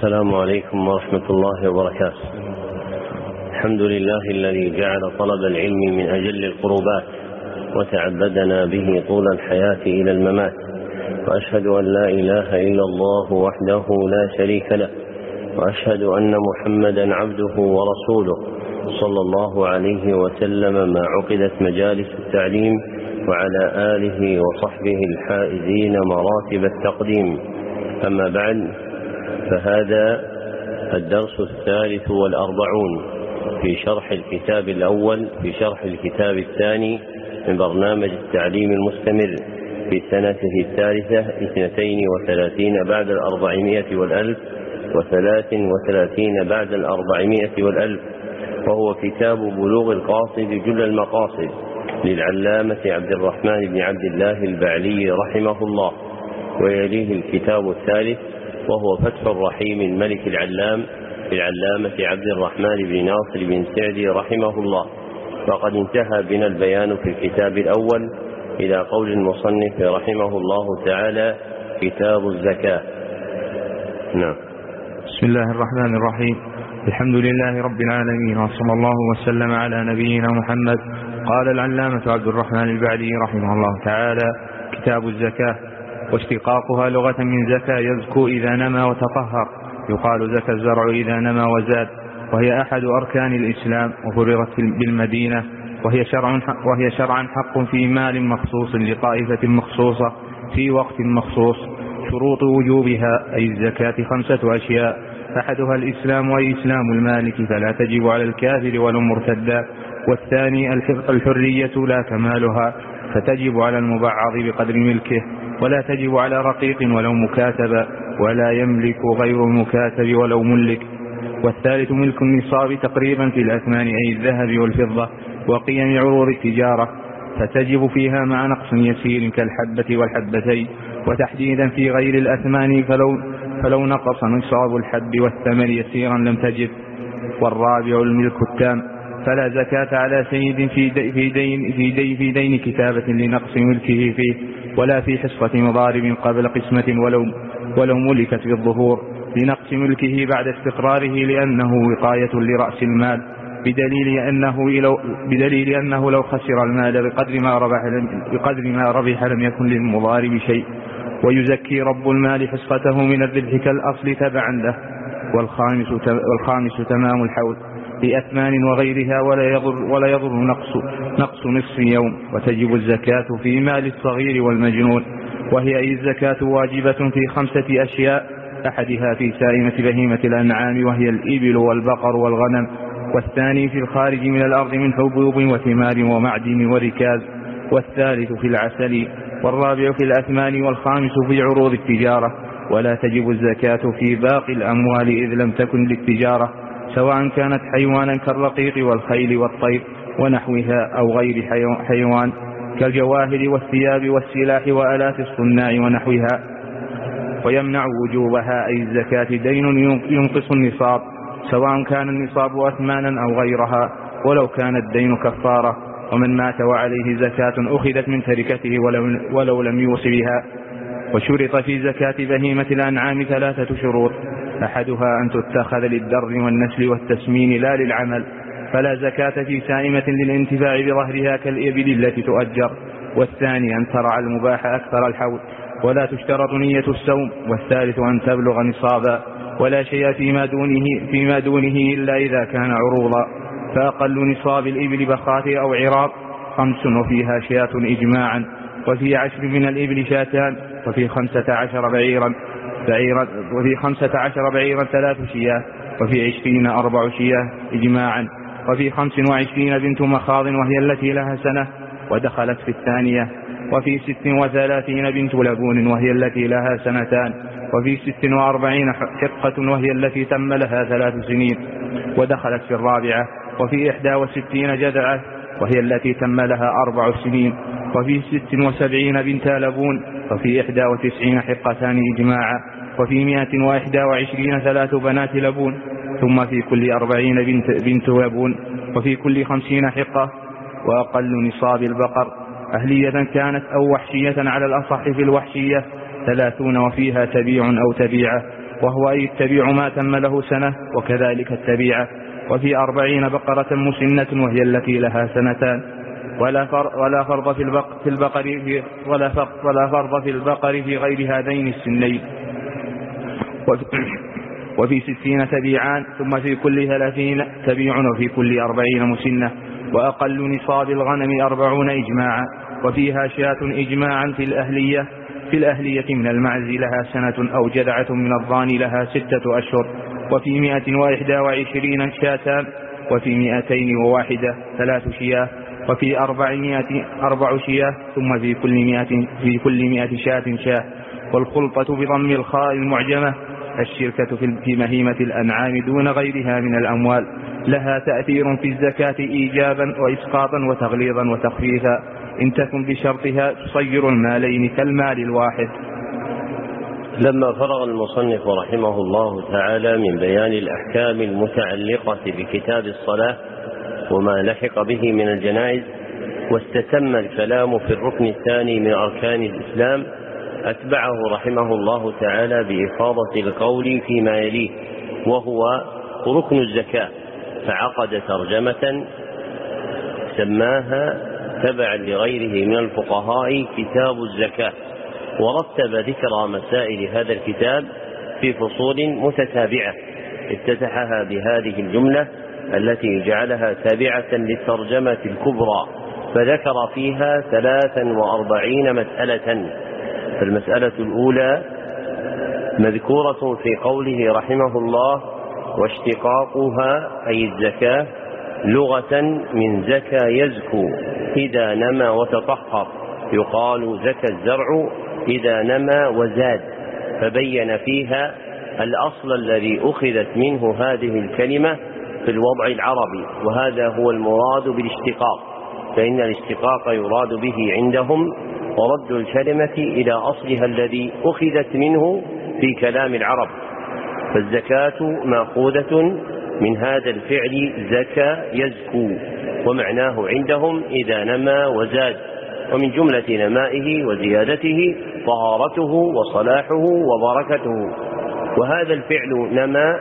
السلام عليكم ورحمة الله وبركاته. الحمد لله الذي جعل طلب العلم من أجل القربات وتعبدنا به طول الحياة إلى الممات، وأشهد أن لا إله إلا الله وحده لا شريك له، وأشهد أن محمدا عبده ورسوله صلى الله عليه وسلم ما عقدت مجالس التعليم، وعلى آله وصحبه الحائزين مراتب التقديم. أما بعد، فهذا الدرس 43 في شرح الكتاب الأول في شرح الكتاب الثاني من برنامج التعليم المستمر في سنته 32 بعد 400 والألف و33 بعد 400 والألف، وهو كتاب بلوغ القاصد جل المقاصد للعلامة عبد الرحمن بن عبد الله البعلي رحمه الله. ويليه الكتاب الثالث وهو فتح الرحيم الملك العلام للعلامة عبد الرحمن بن ناصر بن سعدي رحمه الله. وقد انتهى بنا البيان في الكتاب الأول إلى قول المصنف رحمه الله تعالى: كتاب الزكاة. نعم. بسم الله الرحمن الرحيم. الحمد لله رب العالمين، وصلى الله وسلم على نبينا محمد. قال العلامة عبد الرحمن البعلي رحمه الله تعالى: كتاب الزكاة، واشتقاقها لغة من زكى يزكو إذا نمى وتطهر، يقال زكى الزرع إذا نمى وزاد، وهي أحد أركان الإسلام، وفرضت بالمدينة، وهي شرعا حق في مال مخصوص لطائفة مخصوصة في وقت مخصوص. شروط وجوبها أي الزكاة 5 أشياء: أحدها الإسلام أي إسلام المالك فلا تجب على الكافر ولو مرتدا، والثاني الحرية لا كمالها فتجب على المبعض بقدر ملكه، ولا تجب على رقيق ولو مكاتب، ولا يملك غير المكاتب ولو ملك. والثالث ملك النصاب تقريبا في الأثمان أي الذهب والفضة وقيم عروض التجارة، فتجب فيها مع نقص يسير كالحبة والحبتين، وتحديدا في غير الأثمان فلو نقص نصاب الحب والثمر يسيرا لم تجب. والرابع الملك التام، فلا زكاة على سيد في دين كتابة لنقص ملكه فيه، ولا في حصة مضارب قبل قسمة ولو ملكت بالظهور لنقص ملكه بعد استقراره، لأنه وقاية لرأس المال، بدليل أنه لو خسر المال بقدر ما ربح لم يكن للمضارب شيء. ويزكي رب المال حصته من الربح كالأصل تبعا له. والخامس تمام الحول بأثمان وغيرها، ولا يضر نقص نصف يوم. وتجب الزكاة في مال الصغير والمجنون، وهي أي الزكاة واجبة في 5 أشياء: أحدها في سائمة بهيمة الأنعام وهي الإبل والبقر والغنم، والثاني في الخارج من الأرض من حبوب وثمار ومعدن وركاز، والثالث في العسل، والرابع في الأثمان، والخامس في عروض التجارة. ولا تجب الزكاة في باقي الأموال إذ لم تكن للتجارة، سواء كانت حيوانا كالرقيق والخيل والطير ونحوها أو غير حيوان كالجواهر والثياب والسلاح وآلات الصناع ونحوها. ويمنع وجوبها أي الزكاة دين ينقص النصاب، سواء كان النصاب أثمانا أو غيرها، ولو كان الدين كفارة. ومن مات وعليه زكاة أخذت من تركته ولو لم يوص بها. وشرط في زكاة بهيمة الأنعام 3 شروط: أحدها أن تتخذ للدر والنسل والتسمين لا للعمل، فلا زكاة في سائمة للانتفاع بظهرها كالإبل التي تؤجر. والثاني أن ترعى المباح أكثر الحول، ولا تشترط نية السوم. والثالث أن تبلغ نصابا، ولا شيء فيما دونه إلا إذا كان عروضا، فأقل نصاب الإبل بخاته أو عراق 5، وفيها شاة إجماعا، وفي 10 من الإبل شاتان، وفي 15 بعيرا 3 شياه، وفي 20 4 شياه إجماعا، وفي 25 بنت مخاض وهي التي لها سنة ودخلت في الثانية، وفي 36 بنت لبون وهي التي لها 2 سنين، وفي 46 حقة وهي التي تم لها 3 سنين ودخلت في الرابعة، وفي 61 جدعة وهي التي تم لها 4 سنين، وفي 76 بنت لبون، وفي 91 حقتان إجماعا، وفي 121 3 بنات لبون، ثم في كل 40 بنت لبون، وفي كل 50 حقة. وأقل نصاب البقر أهلية كانت أو وحشية على الأصح في الوحشية 30، وفيها تبيع أو تبيعة، وهو أن يتبع ما تم له سنة وكذلك التبيعة. وفي 40 بقرة مسنة وهي التي لها سنتان، ولا فرض في البقر في غير هذين السنين. وفي 60 تبيعان، ثم في كل 30 تبيع، وفي كل 40 مسنة. وأقل نصاب الغنم 40 إجماعا. وفيها شاة إجماعا في الأهلية من المعز لها سنة، أو جذعة من الضان لها 6 أشهر. وفي 121 شاتان، وفي 201 3 شياه، وفي 400 4 شياه، ثم في كل 100 شاة. والخلطة بضم الخاء المعجمة الشركة في مهيمة الأنعام دون غيرها من الأموال، لها تأثير في الزكاة إيجابا وإسقاطا وتغليظا وتخفيفا، إن تكن بشرطها تصير المالين كالمال الواحد. لما فرغ المصنف رحمه الله تعالى من بيان الأحكام المتعلقة بكتاب الصلاة وما لحق به من الجنائز، واستتم الكلام في الركن الثاني من أركان الإسلام، أتبعه رحمه الله تعالى بإفاضة القول فيما يليه، وهو ركن الزكاة، فعقد ترجمة سماها تبعا لغيره من الفقهاء كتاب الزكاة، ورتب ذكر مسائل هذا الكتاب في فصول متتابعة، افتتحها بهذه الجملة التي جعلها تابعة للترجمة الكبرى، فذكر فيها 43 مسألة. فالمسألة الأولى مذكورة في قوله رحمه الله: واشتقاقها أي الزكاة لغة من زكى يزكو إذا نمى وتطهر، يقال زكى الزرع إذا نمى وزاد، فبين فيها الأصل الذي أخذت منه هذه الكلمة في الوضع العربي، وهذا هو المراد بالاشتقاق، فإن الاشتقاق يراد به عندهم ورد الكلمة إلى أصلها الذي أخذت منه في كلام العرب. فالزكاة مأخوذة من هذا الفعل زكى يزكو، ومعناه عندهم إذا نمى وزاد، ومن جملة نمائه وزيادته طهارته وصلاحه وبركته. وهذا الفعل نمى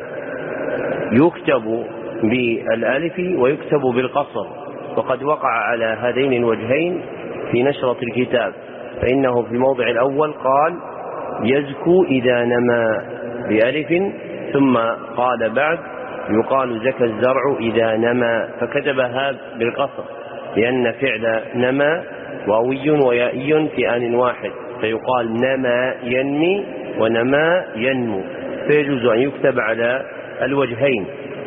يكتب بالألف ويكتب بالقصر، وقد وقع على هذين الوجهين في نشرة الكتاب، فإنه في الموضع الأول قال يزكو إذا نمى بألف، ثم قال بعد يقال زكى الزرع إذا نمى، فكتبها بالقصر، لأن فعل نمى واوي ويائي في آن واحد، فيقال نمى ينمي ونمى ينمو، فيجوز أن يكتب على الوجهين.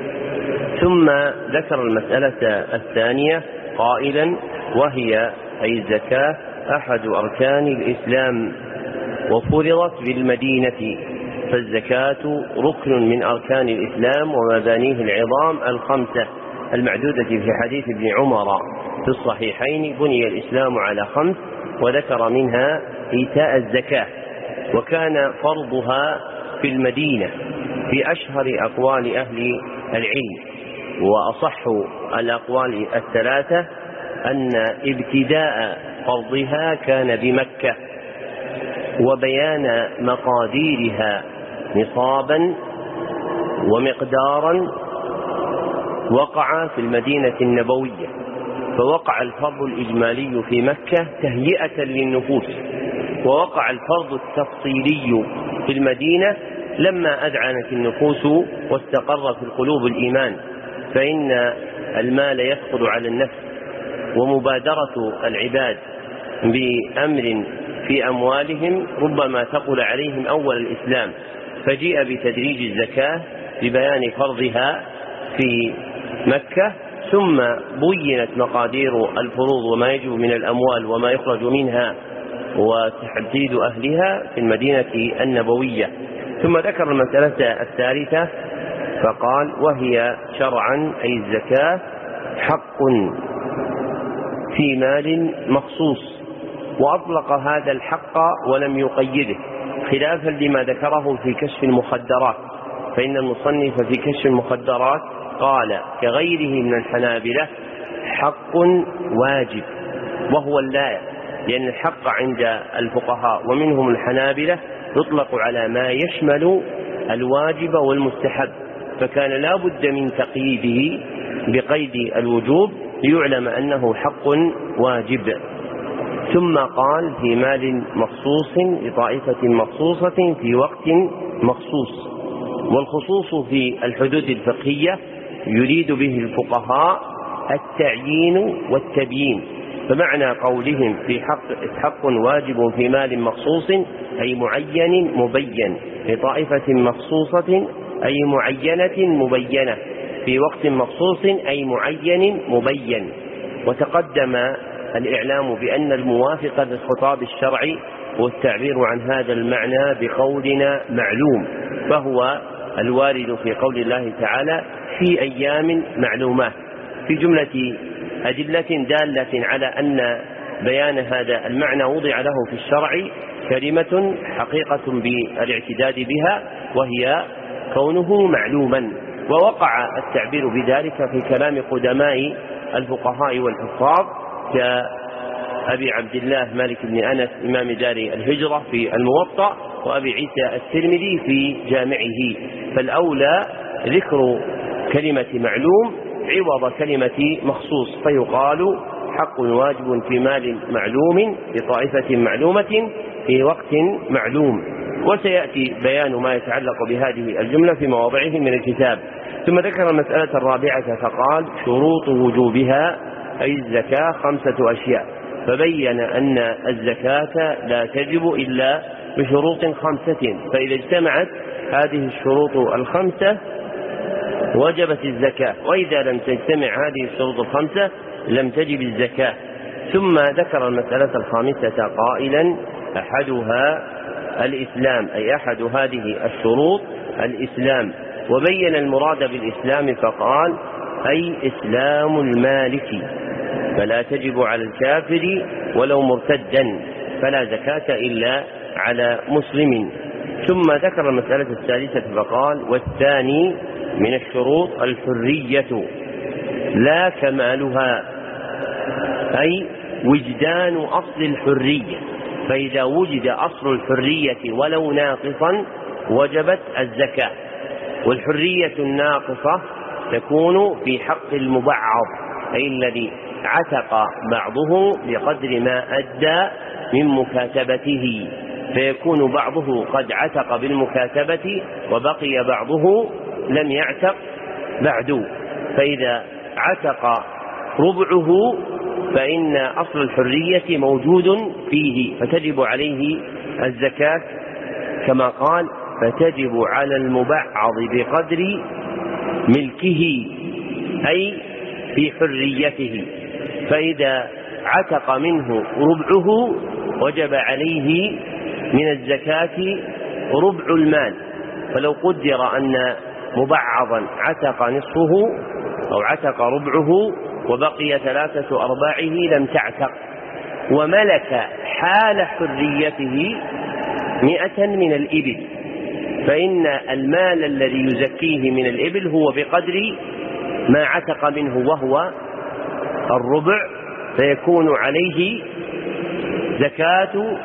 ثم ذكر المسألة الثانية قائلا: وهي أي الزكاة أحد أركان الإسلام، وفرضت بالمدينة، فالزكاة ركن من أركان الإسلام ومبانيه العظام الخمسة المعدودة في حديث ابن عمر في الصحيحين: بني الإسلام على 5، وذكر منها إيتاء الزكاة، وكان فرضها في المدينة في أشهر أقوال أهل العلم. وأصح الأقوال الثلاثة أن ابتداء فرضها كان بمكة، وبيان مقاديرها نصابا ومقدارا وقع في المدينة النبوية، فوقع الفرض الإجمالي في مكة تهيئة للنفوس، ووقع الفرض التفصيلي في المدينة لما أذعنت النفوس واستقر في القلوب الإيمان، فإن المال يثقل على النفس، ومبادرة العباد بأمر في أموالهم ربما ثقل عليهم أول الإسلام، فجيء بتدريج الزكاة ببيان فرضها في مكة، ثم بينت مقادير الفروض وما يجب من الأموال وما يخرج منها وتحديد أهلها في المدينة النبوية. ثم ذكر المسألة الثالثة فقال: وهي شرعا أي الزكاة حق في مال مخصوص، وأطلق هذا الحق ولم يقيده، خلافا لما ذكره في كشف المخدرات، فإن المصنف في كشف المخدرات قال كغيره من الحنابلة حق واجب، وهو اللاية، لأن الحق عند الفقهاء ومنهم الحنابلة يطلق على ما يشمل الواجب والمستحب، فكان لا بد من تقييده بقيد الوجوب ليعلم أنه حق واجب. ثم قال في مال مخصوص لطائفة مخصوصة في وقت مخصوص. والخصوص في الحدود الفقهية يريد به الفقهاء التعيين والتبيين، فمعنى قولهم في حق واجب في مال مخصوص أي معين مبين، لطائفة مخصوصة أي معينة مبينة، في وقت مخصوص أي معين مبين. وتقدم الإعلام بأن الموافق للخطاب الشرعي والتعبير عن هذا المعنى بقولنا معلوم، فهو الوارد في قول الله تعالى في أيام معلومات، في جملة أدلة دالة على أن بيان هذا المعنى وضع له في الشرع كلمة حقيقة بالاعتداد بها، وهي كونه معلوما. ووقع التعبير بذلك في كلام قدماء الفقهاء والحفاظ كأبي عبد الله مالك بن أنس إمام دار الهجرة في الموطأ، وأبي عيسى الترمذي في جامعه. فالأولى ذكر كلمة معلوم عوض كلمة مخصوص، فيقال حق واجب في مال معلوم لطائفة معلومة في وقت معلوم. وسيأتي بيان ما يتعلق بهذه الجملة في مواضعه من الكتاب. ثم ذكر المسألة الرابعة فقال شروط وجوبها أي الزكاة 5 أشياء، فبين أن الزكاة لا تجب إلا بشروط 5، فإذا اجتمعت هذه الشروط 5 وجبت الزكاة، وإذا لم تجتمع هذه الشروط 5 لم تجب الزكاة. ثم ذكر المسألة الخامسة قائلا أحدها الإسلام، أي أحد هذه الشروط الإسلام، وبين المراد بالإسلام فقال أي إسلام المالك، فلا تجب على الكافر ولو مرتدا، فلا زكاة إلا على مسلم. ثم ذكر المسألة الثالثة فقال والثاني من الشروط الحرية لا كمالها، أي وجدان أصل الحرية، فإذا وجد أصل الحرية ولو ناقصا وجبت الزكاة. والحرية الناقصة تكون في حق المبعض، أي الذي عتق بعضه بقدر ما أدى من مكاتبته، فيكون بعضه قد عتق بالمكاتبة وبقي بعضه لم يعتق بعد، فإذا عتق ربعه فإن أصل الحرية موجود فيه فتجب عليه الزكاة، كما قال فتجب على المبعض بقدر ملكه أي في حريته، فإذا عتق منه ربعه وجب عليه من الزكاة ربع المال. فلو قدر أن مبعضا عتق نصفه أو عتق ربعه وبقي 3/4 لم تعتق، وملك حال حريته 100 من الإبل، فإن المال الذي يزكيه من الإبل هو بقدر ما عتق منه وهو الربع، فيكون عليه زكاة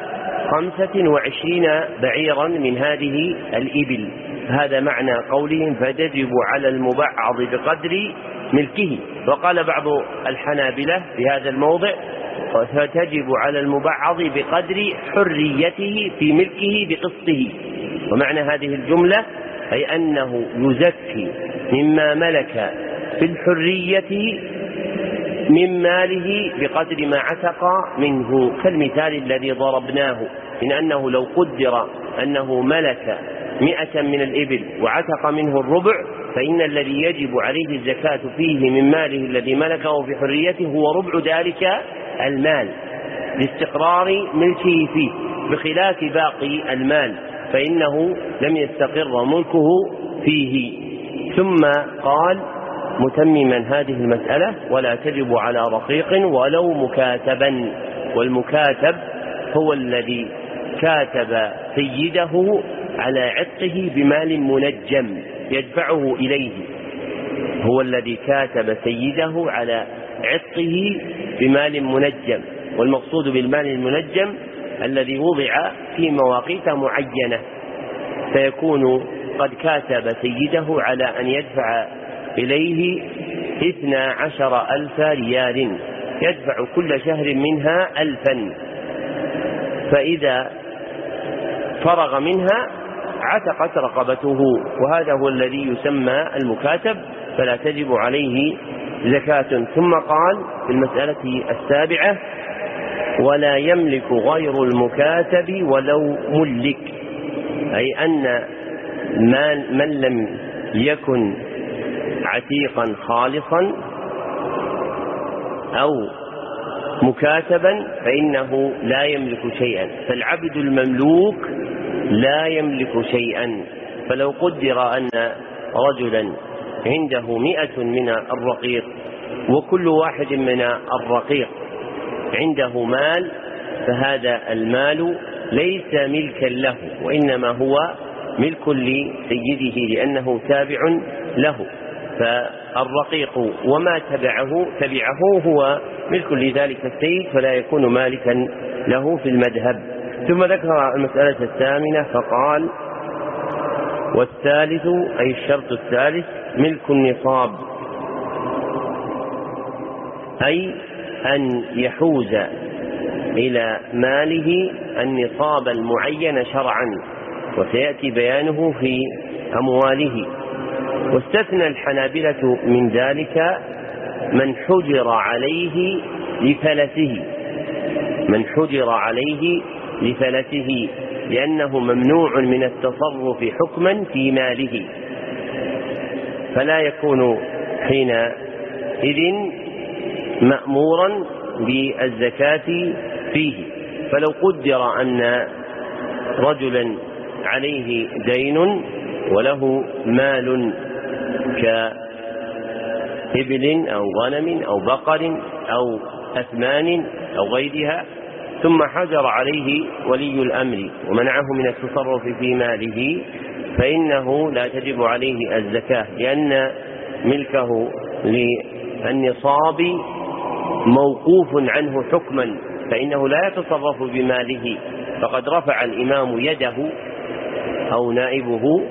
25 بعيرا من هذه الإبل. هذا معنى قولهم فتجب على المبعض بقدر ملكه. وقال بعض الحنابلة في هذا الموضع فتجب على المبعض بقدر حريته في ملكه بقسطه. ومعنى هذه الجملة أي أنه يزكي مما ملك في الحرية من ماله بقدر ما عتق منه، كالمثال الذي ضربناه، إن أنه لو قدر أنه ملك 100 من الإبل وعتق منه الربع، فإن الذي يجب عليه الزكاة فيه من ماله الذي ملكه في حريته هو ربع ذلك المال لاستقرار ملكه فيه، بخلاف باقي المال فإنه لم يستقر ملكه فيه. ثم قال متمما هذه المسألة ولا تجب على رقيق ولو مكاتبا، والمكاتب هو الذي كاتب سيده على عتقه بمال منجم يدفعه إليه، هو الذي كاتب سيده على عتقه بمال منجم. والمقصود بالمال المنجم الذي وضع في مواقيت معينة، فيكون قد كاتب سيده على أن يدفع إليه 12,000 ريال، يدفع كل شهر منها 1000، فإذا فرغ منها عتقت رقبته، وهذا هو الذي يسمى المكاتب، فلا تجب عليه زكاة. ثم قال في المسألة السابعة: ولا يملك غير المكاتب ولو ملك، أي أن من لم يكن عتيقا خالصا أو مكاتبا فإنه لا يملك شيئا، فالعبد المملوك لا يملك شيئا. فلو قدر أن رجلا عنده 100 من الرقيق، وكل واحد من الرقيق عنده مال، فهذا المال ليس ملكا له، وإنما هو ملك لسيده لأنه تابع له، فالرقيق وما تبعه هو ملك لذلك السيد، فلا يكون مالكا له في المذهب. ثم ذكر المسألة الثامنة فقال: والثالث، أي الشرط الثالث، ملك النصاب، أي أن يحوز إلى ماله النصاب المعين شرعا، وسيأتي بيانه في أمواله. واستثنى الحنابلة من ذلك من حجر عليه لفلسه، من حجر عليه لفلسه، لأنه ممنوع من التصرف حكما في ماله، فلا يكون حينئذ مأمورا بالزكاة فيه. فلو قدر أن رجلا عليه دين وله مال كإبل أو غنم أو بقر أو أثمان أو غيرها، ثم حجر عليه ولي الأمر ومنعه من التصرف في ماله، فإنه لا تجب عليه الزكاة، لأن ملكه للنصاب موقوف عنه حكما، فإنه لا يتصرف بماله. فقد رفع الإمام يده أو نائبه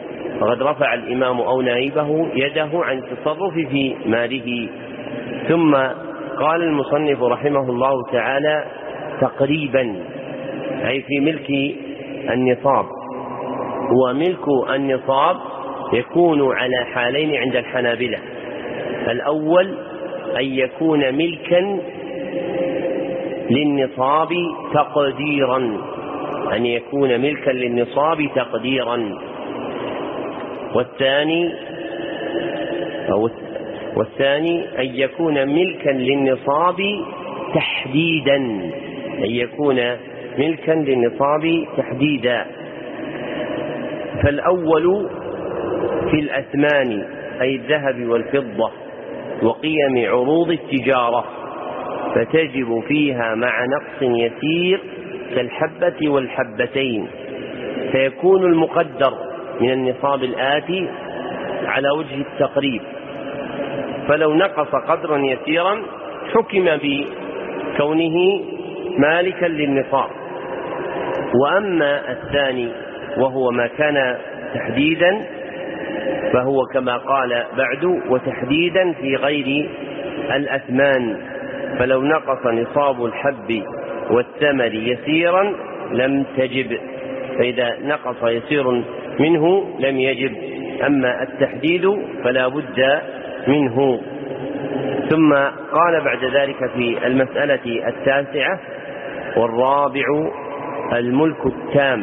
يده عن التصرف في ماله. ثم قال المصنف رحمه الله تعالى: تقريبا، أي في ملك النصاب. وملك النصاب يكون على حالين عند الحنابلة: الأول أن يكون ملكا للنصاب تقديرا، أن يكون ملكا للنصاب تقديرا. والثاني أن يكون ملكا للنصاب تحديدا، أن يكون ملكا للنصاب تحديدا. فالأول في الأثمان، أي الذهب والفضة وقيم عروض التجارة، فتجب فيها مع نقص يسير كالحبة والحبتين، فيكون المقدر من النصاب الآتي على وجه التقريب، فلو نقص قدرا يسيرا حكم بكونه مالكا للنصاب. وأما الثاني وهو ما كان تحديدا فهو كما قال بعد: وتحديدا في غير الأثمان، فلو نقص نصاب الحب والثمر يسيرا لم تجب، فإذا نقص يسير منه لم يجب، أما التحديد فلا بد منه. ثم قال بعد ذلك في المسألة التاسعة: والرابع الملك التام.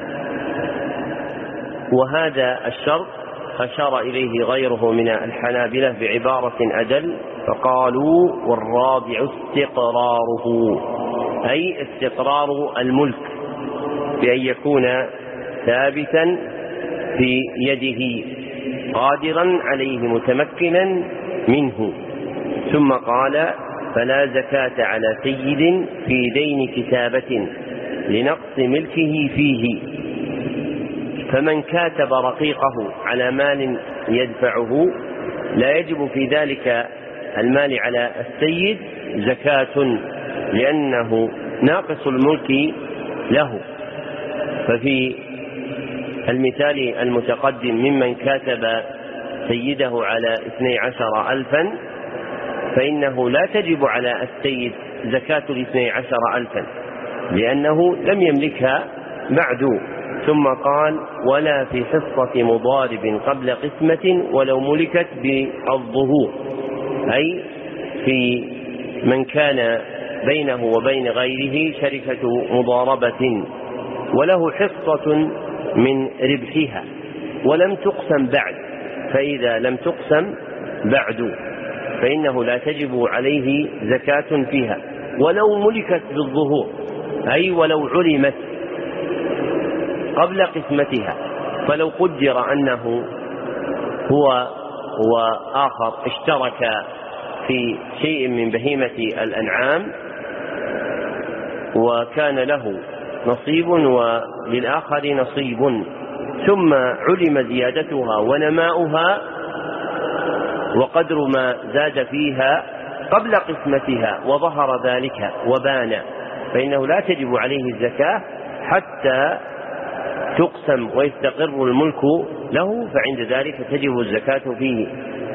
وهذا الشرط أشار إليه غيره من الحنابلة بعبارة أدل، فقالوا: والرابع استقراره، أي استقرار الملك بأن يكون ثابتا في يده قادرا عليه متمكنا منه. ثم قال: فلا زكاة على سيد في دين كتابة لنقص ملكه فيه، فمن كاتب رقيقه على مال يدفعه لا يجب في ذلك المال على السيد زكاة، لأنه ناقص الملك له. ففي المثال المتقدم ممن كاتب سيده على 12,000 فإنه لا تجب على السيد زكاة 12,000 لأنه لم يملكها بعد. ثم قال ولا في حصة مضارب قبل قسمة ولو ملكت بالظهور، أي في من كان بينه وبين غيره شركة مضاربة وله حصة من ربحها ولم تقسم بعد، فإذا لم تقسم بعد فإنه لا تجب عليه زكاة فيها ولو ملكت بالظهور، أي ولو علمت قبل قسمتها. فلو قدر أنه هو وآخر اشترك في شيء من بهيمة الأنعام وكان له نصيب وللآخر نصيب، ثم علم زيادتها ونماؤها وقدر ما زاد فيها قبل قسمتها وظهر ذلك وبان، فإنه لا تجب عليه الزكاة حتى تقسم ويستقر الملك له، فعند ذلك تجب الزكاة فيه.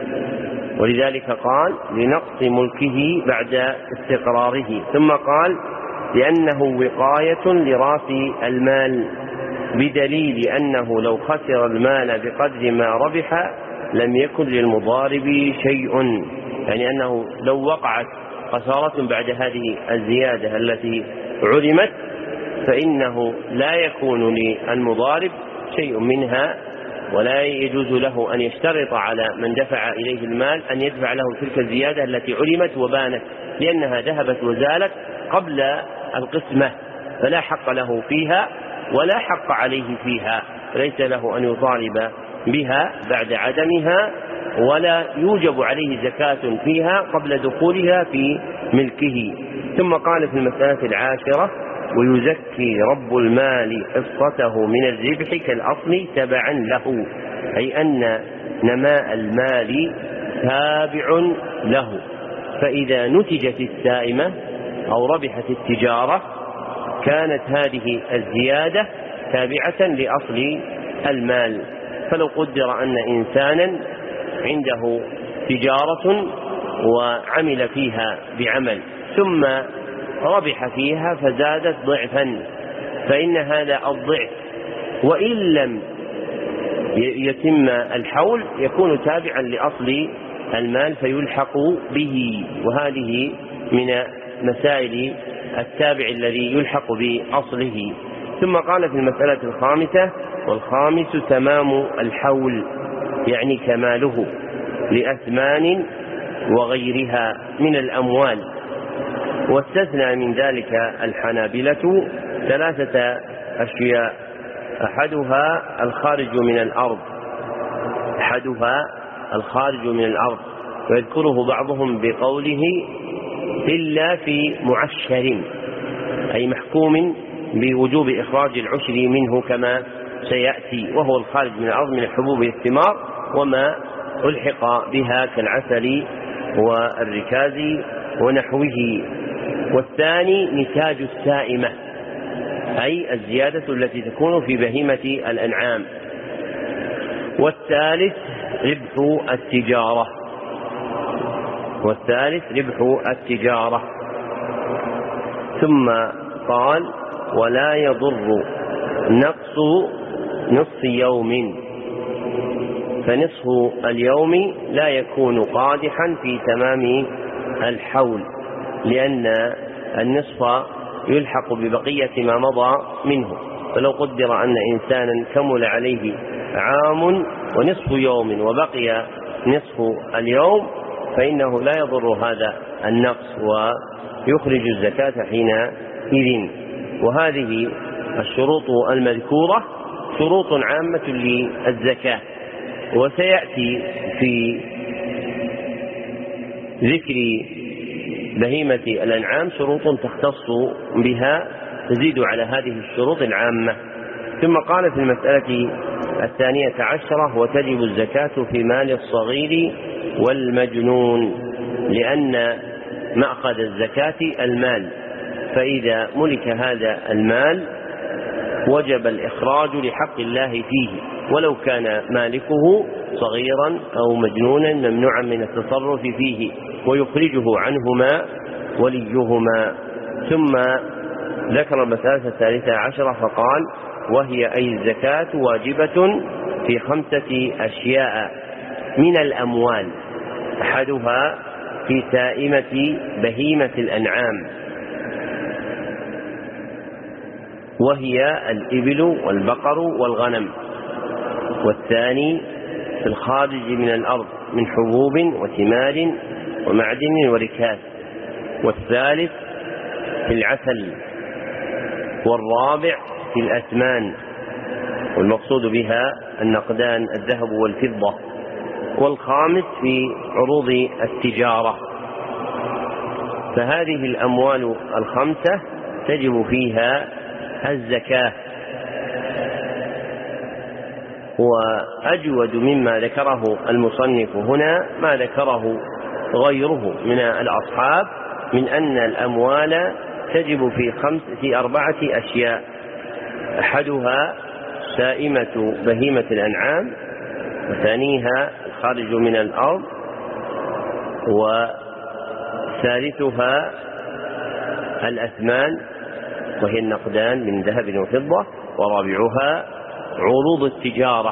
ولذلك قال لنقص ملكه بعد استقراره. ثم قال لأنه وقاية لراس المال، بدليل أنه لو خسر المال بقدر ما ربح لم يكن للمضارب شيء، يعني أنه لو وقعت خسارة بعد هذه الزيادة التي علمت فإنه لا يكون للمضارب شيء منها، ولا يجوز له أن يشترط على من دفع إليه المال أن يدفع له تلك الزيادة التي علمت وبانت، لأنها ذهبت وزالت قبل القسمة، فلا حق له فيها ولا حق عليه فيها، ليس له أن يطالب بها بعد عدمها، ولا يوجب عليه زكاة فيها قبل دخولها في ملكه. ثم قال في المسألة 10 ويزكي رب المال حصته من الربح كالأصل تبعا له، أي أن نماء المال تابع له، فإذا نتجت السائمة أو ربحت التجارة كانت هذه الزيادة تابعة لأصل المال. فلو قدر أن إنسانا عنده تجارة وعمل فيها بعمل ثم ربح فيها فزادت ضعفا، فإن هذا الضعف وإن لم يتم الحول يكون تابعا لأصل المال فيلحق به، وهذه من مسائل التابع الذي يلحق بأصله. ثم قال في المسألة 5 والخامس تمام الحول، يعني كماله لأثمان وغيرها من الأموال. واستثنى من ذلك الحنابلة 3 أشياء، أحدها الخارج من الأرض، ويذكره بعضهم بقوله إلا في معشر، أي محكوم بوجوب إخراج العشر منه كما سيأتي، وهو الخارج من الأرض من الحبوب والثمار وما ألحق بها كالعسل والركاز ونحوه. والثاني نتاج السائمة، أي الزيادة التي تكون في بهيمة الأنعام. والثالث ربح التجارة. ثم قال ولا يضر نقص نصف يوم، فنصف اليوم لا يكون قادحا في تمام الحول، لأن النصف يلحق ببقية ما مضى منه. فلو قدر أن إنسانا كمل عليه عام ونصف يوم وبقي نصف اليوم فإنه لا يضر هذا النقص ويخرج الزكاة حينئذ. وهذه الشروط المذكورة شروط عامة للزكاة، وسيأتي في ذكر بهيمة الأنعام شروط تختص بها تزيد على هذه الشروط العامة. ثم قال في المسألة 12 وتجب الزكاة في مال الصغير والمجنون، لأن مأخذ الزكاة المال، فإذا ملك هذا المال وجب الإخراج لحق الله فيه، ولو كان مالكه صغيرا أو مجنونا ممنوعا من التصرف فيه، ويخرجه عنهما وليهما. ثم ذكر المسألة 13 فقال: وهي أي الزكاة واجبة في 5 أشياء من الأموال، أحدها في سائمة بهيمة الأنعام، وهي الإبل والبقر والغنم، والثاني في الخارج من الأرض من حبوب وثمار ومعدن وركاز، والثالث في العسل، والرابع في الأثمان، والمقصود بها النقدان الذهب والفضة، والخامس في عروض التجارة. فهذه الأموال 5 تجب فيها الزكاة. وأجود مما ذكره المصنف هنا ما ذكره غيره من الأصحاب من أن الأموال تجب في 4 أشياء، أحدها سائمة بهيمة الأنعام، وثانيها الخارج من الأرض، وثالثها الأثمان وهي النقدان من ذهب وفضة، ورابعها عروض التجارة،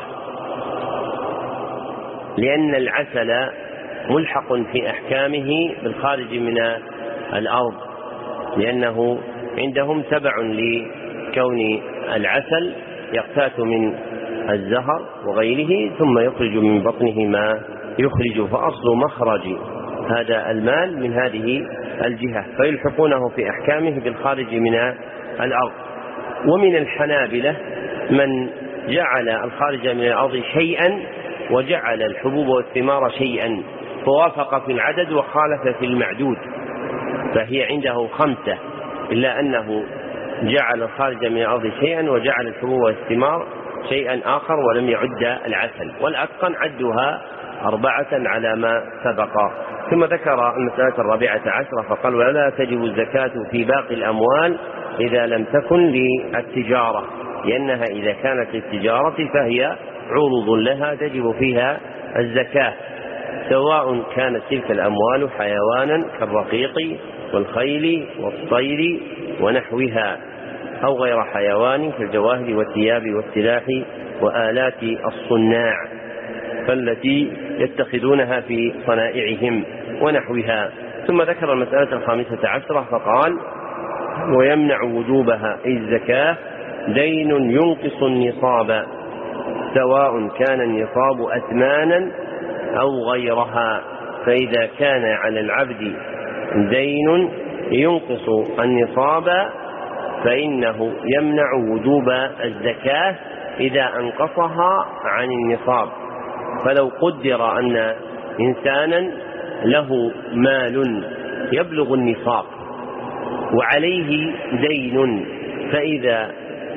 لأن العسل ملحق في أحكامه بالخارج من الأرض، لأنه عندهم تبع لكون العسل يقتات من الزهر وغيره ثم يخرج من بطنه ما يخرج، فأصل مخرج هذا المال من هذه الجهة، فيلحقونه في أحكامه بالخارج من الأرض. ومن الحنابلة من جعل الخارج من الأرض شيئا وجعل الحبوب والثمار شيئا، فوافق في العدد وخالف في المعدود، فهي عنده 5، إلا أنه جعل الخارج من الأرض شيئا وجعل الحبوب والثمار شيئا آخر ولم يعد العسل، والأتقن عدها 4 على ما سبق. ثم ذكر المسألة 14 فقال: ولا تجب الزكاة في باقي الأموال إذا لم تكن للتجارة، لأنها إذا كانت للتجارة فهي عروض لها تجب فيها الزكاة، سواء كانت تلك الأموال حيوانا كالرقيق والخيل والطير ونحوها، أو غير حيوان كالجواهر والثياب والسلاح وآلات الصناع فالتي يتخذونها في صنائعهم ونحوها. ثم ذكر المسألة 15 فقال: ويمنع وجوبها أي الزكاة دين ينقص النصاب، سواء كان النصاب أثمانا أو غيرها. فإذا كان على العبد دين ينقص النصاب فإنه يمنع وجوب الزكاة إذا أنقصها عن النصاب. فلو قدر أن إنسانا له مال يبلغ النصاب وعليه دين، فإذا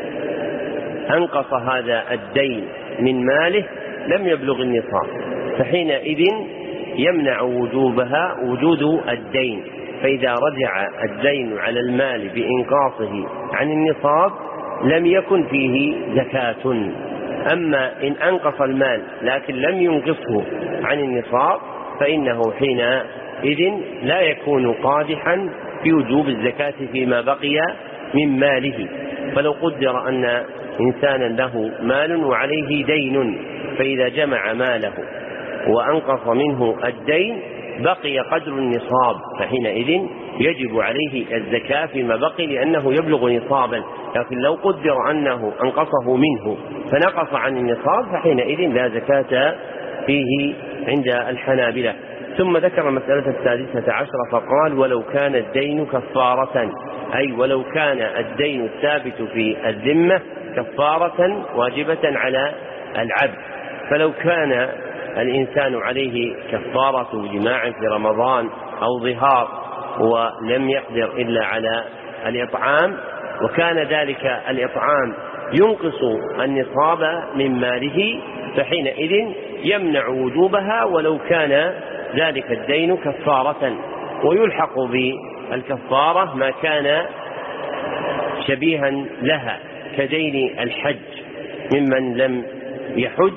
أنقص هذا الدين من ماله لم يبلغ النصاب، فحينئذ يمنع وجود الدين. فإذا رجع الدين على المال بإنقاصه عن النصاب لم يكن فيه زكاة. أما إن أنقص المال لكن لم ينقصه عن النصاب فإنه حينئذ لا يكون قادحا في وجوب الزكاة فيما بقي من ماله. فلو قدر أن إنسانا له مال وعليه دين، فإذا جمع ماله وأنقص منه الدين بقي قدر النصاب، فحينئذ يجب عليه الزكاة فيما بقي لأنه يبلغ نصابا. لكن لو قدر أنه أنقصه منه فنقص عن النصاب فحينئذ لا زكاة فيه عند الحنابلة. ثم ذكر المسألة 16 فقال: ولو كان الدين كفارة، أي ولو كان الدين الثابت في الذمة كفارة واجبة على العبد. فلو كان الإنسان عليه كفارة جماع في رمضان أو ظهار ولم يقدر إلا على الإطعام، وكان ذلك الإطعام ينقص النصاب من ماله، فحينئذ يمنع وجوبها ولو كان ذلك الدين كفارة. ويلحق بالكفارة ما كان شبيها لها، كدين الحج ممن لم يحج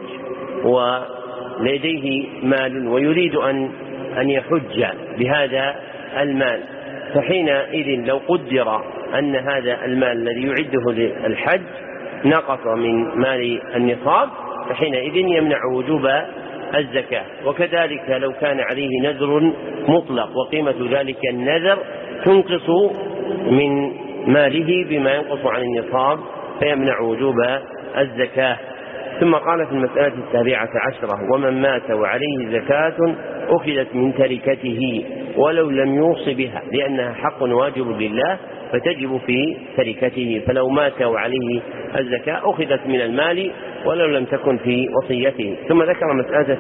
ولديه مال ويريد أن يحج بهذا المال، فحينئذ لو قدر أن هذا المال الذي يعده للحج نقص من مال النصاب فحينئذ يمنع وجوب الزكاة. وكذلك لو كان عليه نذر مطلق وقيمة ذلك النذر تنقص من ماله بما ينقص عن النصاب فيمنع وجوب الزكاة. ثم قال في المسألة 17: ومن مات وعليه زكاة أخذت من تركته ولو لم يوص بها، لأنها حق واجب لله فتجب في تركته، فلو مات وعليه الزكاة أخذت من المال ولو لم تكن في وصيته. ثم ذكر المسألة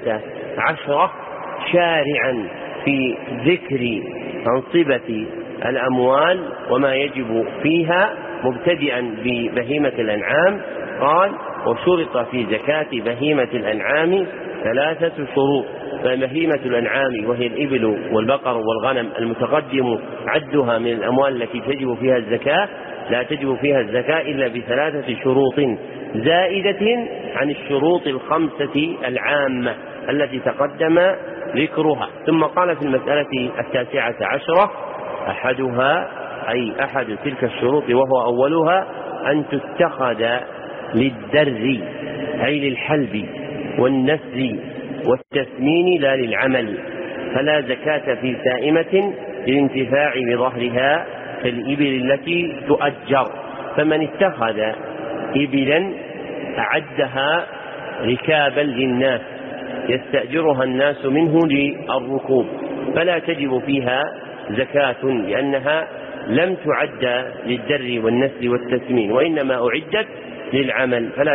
18 شارعا في ذكر أنصبة الأموال وما يجب فيها مبتدئا ببهيمة الأنعام. قال: وشرط في زكاة بهيمة الأنعام 3 شروط. فبهيمة الأنعام وهي الإبل والبقر والغنم المتقدم عدها من الأموال التي تجب فيها الزكاة لا تجب فيها الزكاة إلا ب3 شروط زائدة عن الشروط 5 العامة التي تقدم ذكرها. ثم قال في المسألة 19: أحدها أي أحد تلك الشروط وهو أولها أن تتخذ للدر أي للحلب والنسل والتسمين لا للعمل، فلا زكاة في سائمة للانتفاع بظهرها كالإبل التي تؤجر. فمن اتخذ إبلا أعدها ركابا للناس يستأجرها الناس منه للركوب فلا تجب فيها زكاة، لأنها لم تعد للدر والنسل والتسمين وإنما أعدت للعمل فلا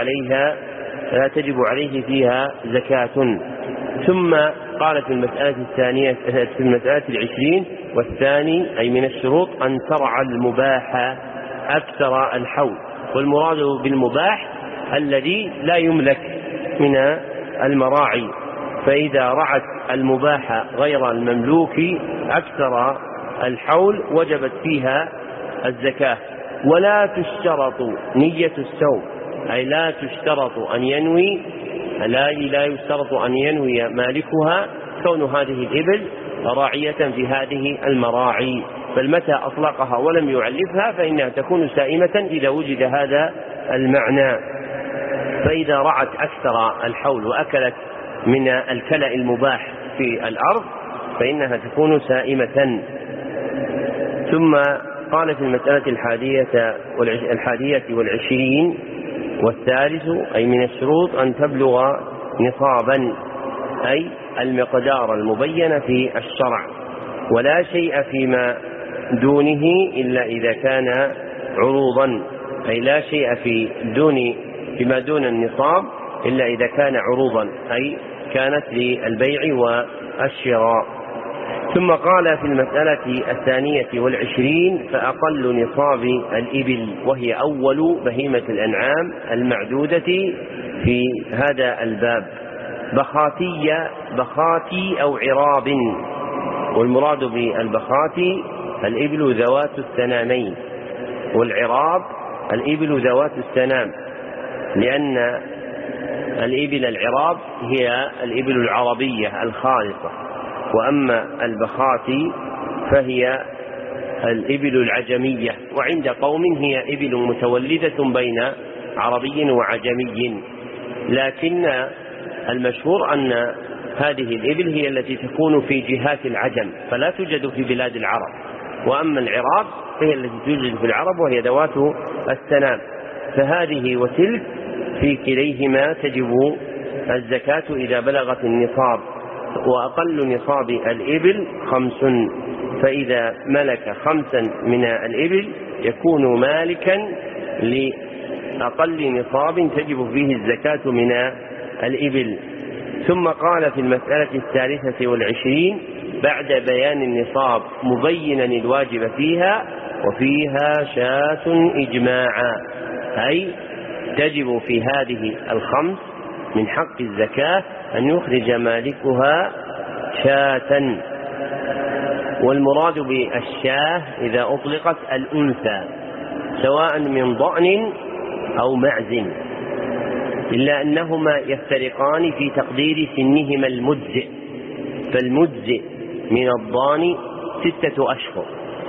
تجب عليه فيها زكاة. ثم قالت المسألة الثانية في المسألة 20: والثاني أي من الشروط أن ترعى المباح أكثر الحول. والمراد بالمباح الذي لا يملك من المراعي، فإذا رعت المباح غير المملوك أكثر الحول وجبت فيها الزكاة. ولا تشترط نية السوم، أي لا يشترط أن ينوي مالكها كون هذه الإبل راعية في هذه المراعي، بل متى أطلقها ولم يعلفها فإنها تكون سائمة إذا وجد هذا المعنى. فإذا رعت أكثر الحول وأكلت من الكلأ المباح في الأرض فإنها تكون سائمة. ثم قال في المسألة 21: والثالث أي من الشروط أن تبلغ نصابا أي المقدار المبين في الشرع، ولا شيء فيما دونه إلا إذا كان عروضا، أي لا شيء فيما دون النصاب إلا إذا كان عروضا أي كانت للبيع والشراء. ثم قال في المسألة 22: فأقل نصاب الإبل وهي أول بهيمة الأنعام المعدودة في هذا الباب بخاتي أو عراب. والمراد بالبخاتي الإبل ذوات السنامين، والعراب الإبل ذوات السنام، لأن الإبل العراب هي الإبل العربية الخالصة، وأما البخاتي فهي الإبل العجمية، وعند قوم هي إبل متولدة بين عربي وعجمي، لكن المشهور أن هذه الإبل هي التي تكون في جهات العجم فلا توجد في بلاد العرب، وأما العراب فهي التي توجد في العرب وهي ذوات السنام، فهذه وتلك في كليهما تجب الزكاة إذا بلغت النصاب. وأقل نصاب الإبل 5، فإذا ملك 5 من الإبل يكون مالكا لأقل نصاب تجب فيه الزكاة من الإبل. ثم قال في المسألة 23 بعد بيان النصاب مبينا الواجب فيها: وفيها شاة إجماعا، أي تجب في هذه 5 من حق الزكاة أن يخرج مالكها شاة. والمراد بالشاه إذا أطلقت الأنثى، سواء من ضأن أو معز، إلا أنهما يفترقان في تقدير سنهما المجزئ، فالمجزئ من الضان 6 أشهر،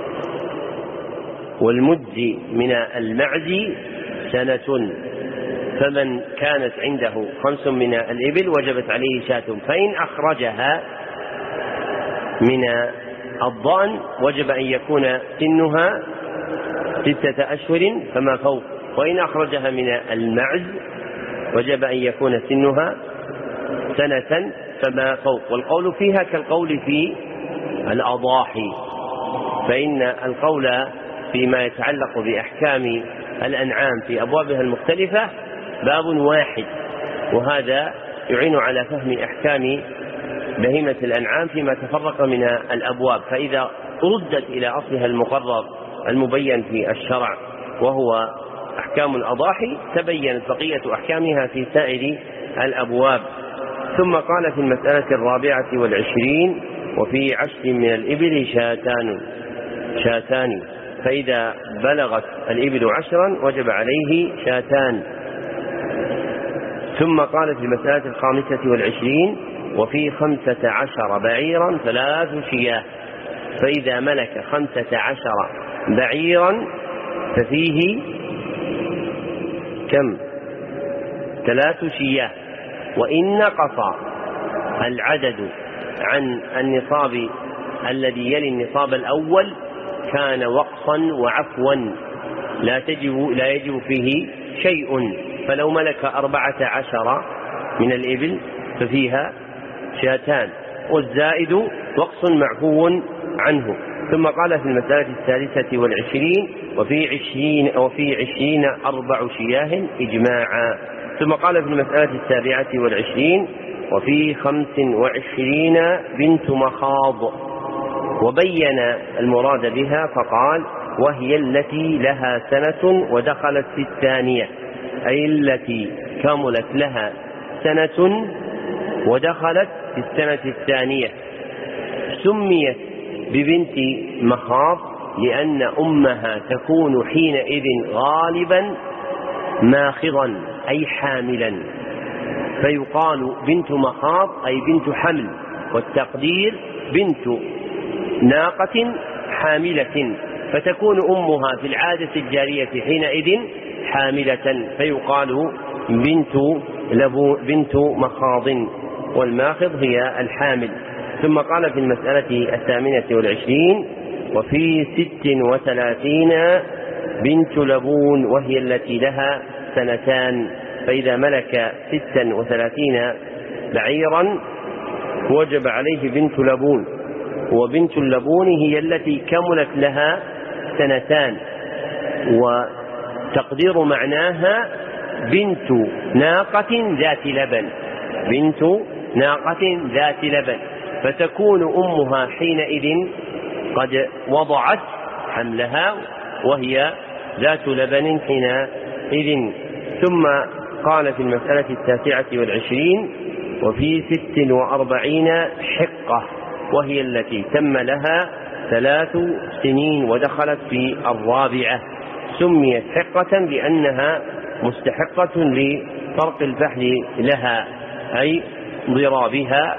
والمجزئ من المعز 1 سنة. فمن كانت عنده 5 من الإبل وجبت عليه شاة، فإن أخرجها من الضأن وجب أن يكون سنها 6 أشهر فما فوق، وإن أخرجها من المعز وجب أن يكون سنها 1 سنة فما فوق. والقول فيها كالقول في الأضاحي، فإن القول فيما يتعلق بأحكام الأنعام في أبوابها المختلفة باب واحد، وهذا يعين على فهم أحكام بهيمة الأنعام فيما تفرق من الأبواب، فإذا ردت إلى أصلها المقرر المبين في الشرع وهو أحكام الأضاحي تبينت بقية أحكامها في سائر الأبواب. ثم قال في المسألة 24: وفي 10 من الإبل شاتان، فإذا بلغت الإبل 10 وجب عليه شاتان. ثم قال في المسألة 25: وفي 15 بعيرا 3 شياه، فإذا ملك 15 بعيرا ففيه كم؟ 3 شياه. وإن نقص العدد عن النصاب الذي يلي النصاب الأول كان وقصا وعفوا لا يجب فيه شيء، فلو ملك 14 من الإبل ففيها شاتان، والزائد وقص معفو عنه. ثم قال في المسألة 23: وفي 20 4 شياه إجماعا. ثم قال في المسألة 27: وفي 25 بنت مخاض، وبين المراد بها فقال: وهي التي لها 1 سنة ودخلت في 2، أي التي كملت لها 1 سنة ودخلت في 2. سميت ببنت مخاض لأن أمها تكون حينئذ غالبا ماخضا أي حاملا، فيقال بنت مخاض أي بنت حمل، والتقدير بنت ناقة حاملة، فتكون أمها في العادة الجارية حينئذ حاملة، فيقال بنت مخاض، والماخض هي الحامل. ثم قال في المسألة 28: وفي 36 بنت لبون، وهي التي لها 2 سنة، فإذا ملك 36 بعيرا وجب عليه بنت لبون، وبنت اللبون هي التي كملت لها 2 سنة، وتقدير معناها بنت ناقة ذات لبن، فتكون أمها حينئذ قد وضعت حملها وهي ذات لبن حينئذ. ثم قال في المسألة 29: وفي 46 حقة، وهي التي تم لها 3 سنين ودخلت في 4، سميت حقة لأنها مستحقة لطرق الفحل لها، أي ضرابها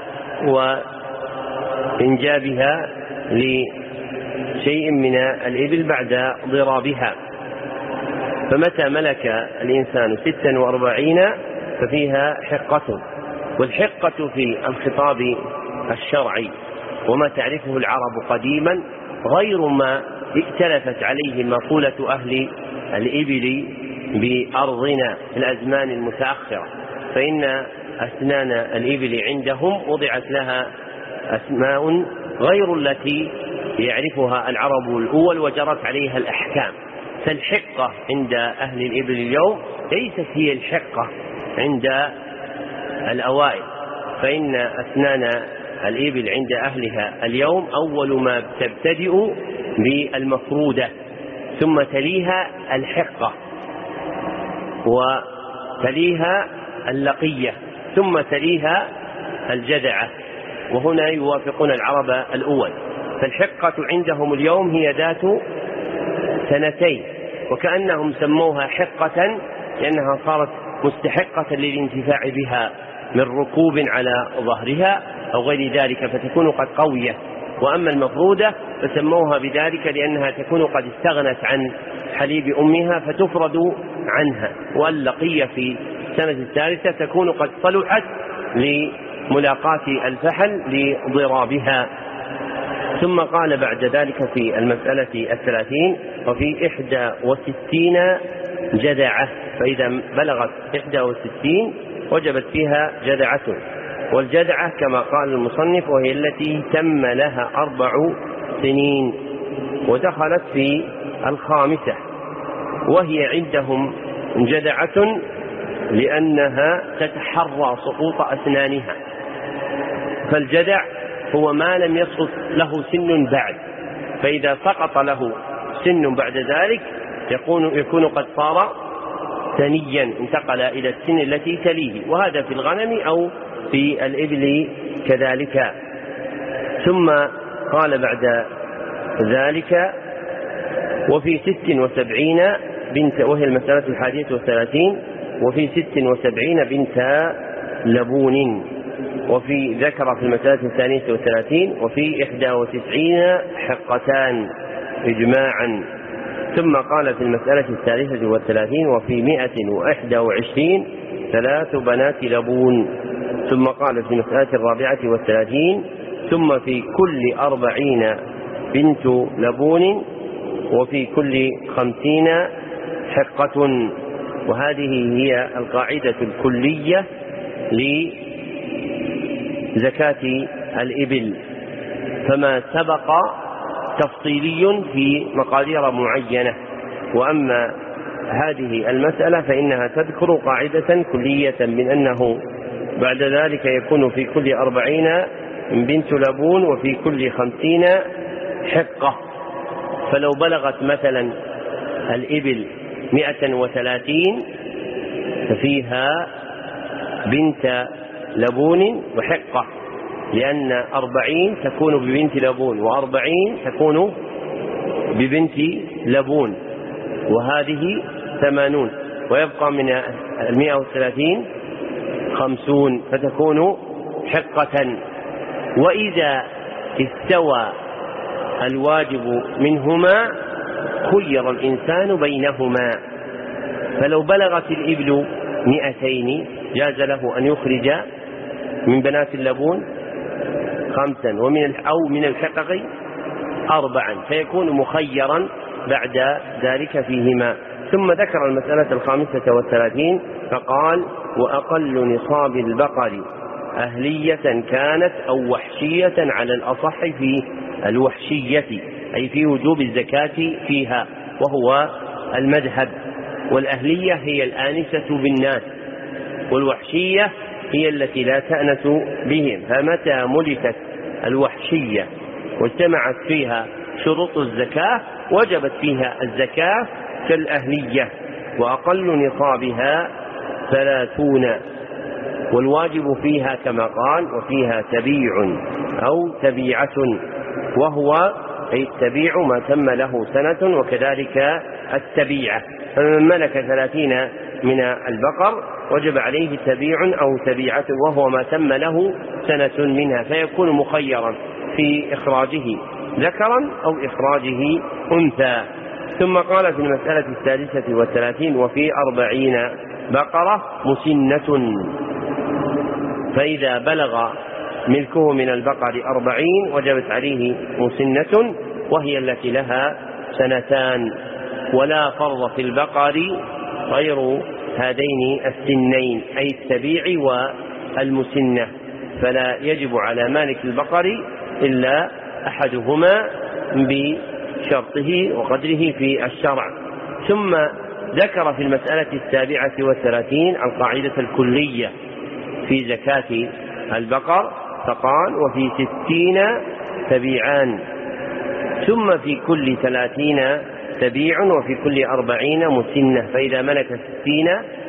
وإنجابها لشيء من الإبل بعد ضرابها. فمتى ملك الإنسان 46 ففيها حقة، والحقة في الخطاب الشرعي وما تعرفه العرب قديما غير ما ائتلفت عليه مقولة أهل الإبل بأرضنا في الأزمان المتأخرة، فإن أسنان الإبل عندهم وضعت لها أسماء غير التي يعرفها العرب الأول وجرت عليها الأحكام. فالحقة عند أهل الإبل اليوم ليست هي الحقة عند الأوائل، فإن أسنان الإبل عند أهلها اليوم أول ما تبتدئ بالمفرودة، ثم تليها الحقة، وتليها اللقية، ثم تليها الجدعة، وهنا يوافقون العرب الأول. فالحقة عندهم اليوم هي ذات 2، وكأنهم سموها حقة لأنها صارت مستحقة للانتفاع بها من ركوب على ظهرها أو غير ذلك، فتكون قد قوية. وأما المفرودة فسموها بذلك لأنها تكون قد استغنت عن حليب أمها فتفرد عنها. واللقية في السنة الثالثة تكون قد صلحت لملاقاة الفحل لضرابها. ثم قال بعد ذلك في المسألة 30: وفي 61 جذعة، فإذا بلغت 61 وجبت فيها جذعة. والجذعة كما قال المصنف وهي التي تم لها 4 سنين ودخلت في 5، وهي عندهم جذعة لأنها تتحرى سقوط أسنانها. فالجذع هو ما لم يسقط له سن بعد، فإذا سقط له سن بعد ذلك يكون قد صار ثنيا، انتقل إلى السن التي تليه، وهذا في الغنم أو في الإبل كذلك. ثم قال بعد ذلك: وفي 76 بنت، وهي المسألة 31، وفي 76 بنت لبون. وفي ذكر في المسألة 32 وفي 91 حقتان إجماعا. ثم قال في المسألة 33 وفي 121 3 بنات لبون. ثم قال في المسألة 34 ثم في كل 40 بنت لبون وفي كل 50 حقة. وهذه هي القاعدة الكلية لزكاة الإبل، فما سبق تفصيلي في مقادير معينة. وأما هذه المسألة فإنها تذكر قاعدة كلية من أنه بعد ذلك يكون في كل 40 بنت لبون وفي كل 50 حقة. فلو بلغت مثلا الإبل 130 ففيها بنت لبون وحقة، لأن 40 تكون ببنت لبون و40 تكون ببنت لبون، وهذه 80، ويبقى من 130 50 فتكون حقة. وإذا استوى الواجب منهما خير الإنسان بينهما، فلو بلغت الإبل 200 جاز له أن يخرج من بنات اللبون 5 أو من الحقق 4، فيكون مخيرا بعد ذلك فيهما. ثم ذكر المسألة 35 فقال: وأقل نصاب البقر أهلية كانت أو وحشية، على الأصح في الوحشية أي في وجوب الزكاة فيها، وهو المذهب. والأهلية هي الآنسة بالناس، والوحشية هي التي لا تأنس بهم. فمتى ملكت الوحشية واجتمعت فيها شروط الزكاة وجبت فيها الزكاة كالأهلية. وأقل نصابها 30، والواجب فيها كما قال: وفيها تبيع أو تبيعة، وهو أي التبيع ما تم له سنة، وكذلك التبيعة. فمن ملك 30 من البقر وجب عليه تبيع أو تبيعة، وهو ما تم له سنة منها، فيكون مخيرا في إخراجه ذكرا أو إخراجه أنثى. ثم قال في المسألة 36 وفي 40 بقرة مسنة، فإذا بلغ ملكه من البقر 40 وجبت عليه مسنة، وهي التي لها 2. ولا فرض في البقر غير هذين السنين أي التبيع والمسنة، فلا يجب على مالك البقر إلا أحدهما بشرطه وقدره في الشرع. ثم ذكر في المسألة 37 القاعدة الكلية في زكاة البقر، فقال: وفي 60 تبيعان، ثم في كل 30 تبيع، وفي كل 40 مسنة. فإذا ملك 60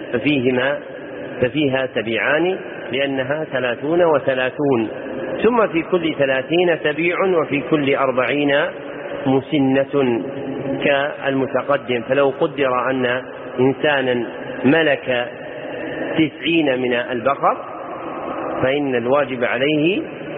ففيها تبيعان لأنها 30 و30، ثم في كل 30 تبيع، وفي كل 40 مسنة. كالمتقدم. فلو قدر أن إنسانا ملك 90 من البقر فإن الواجب عليه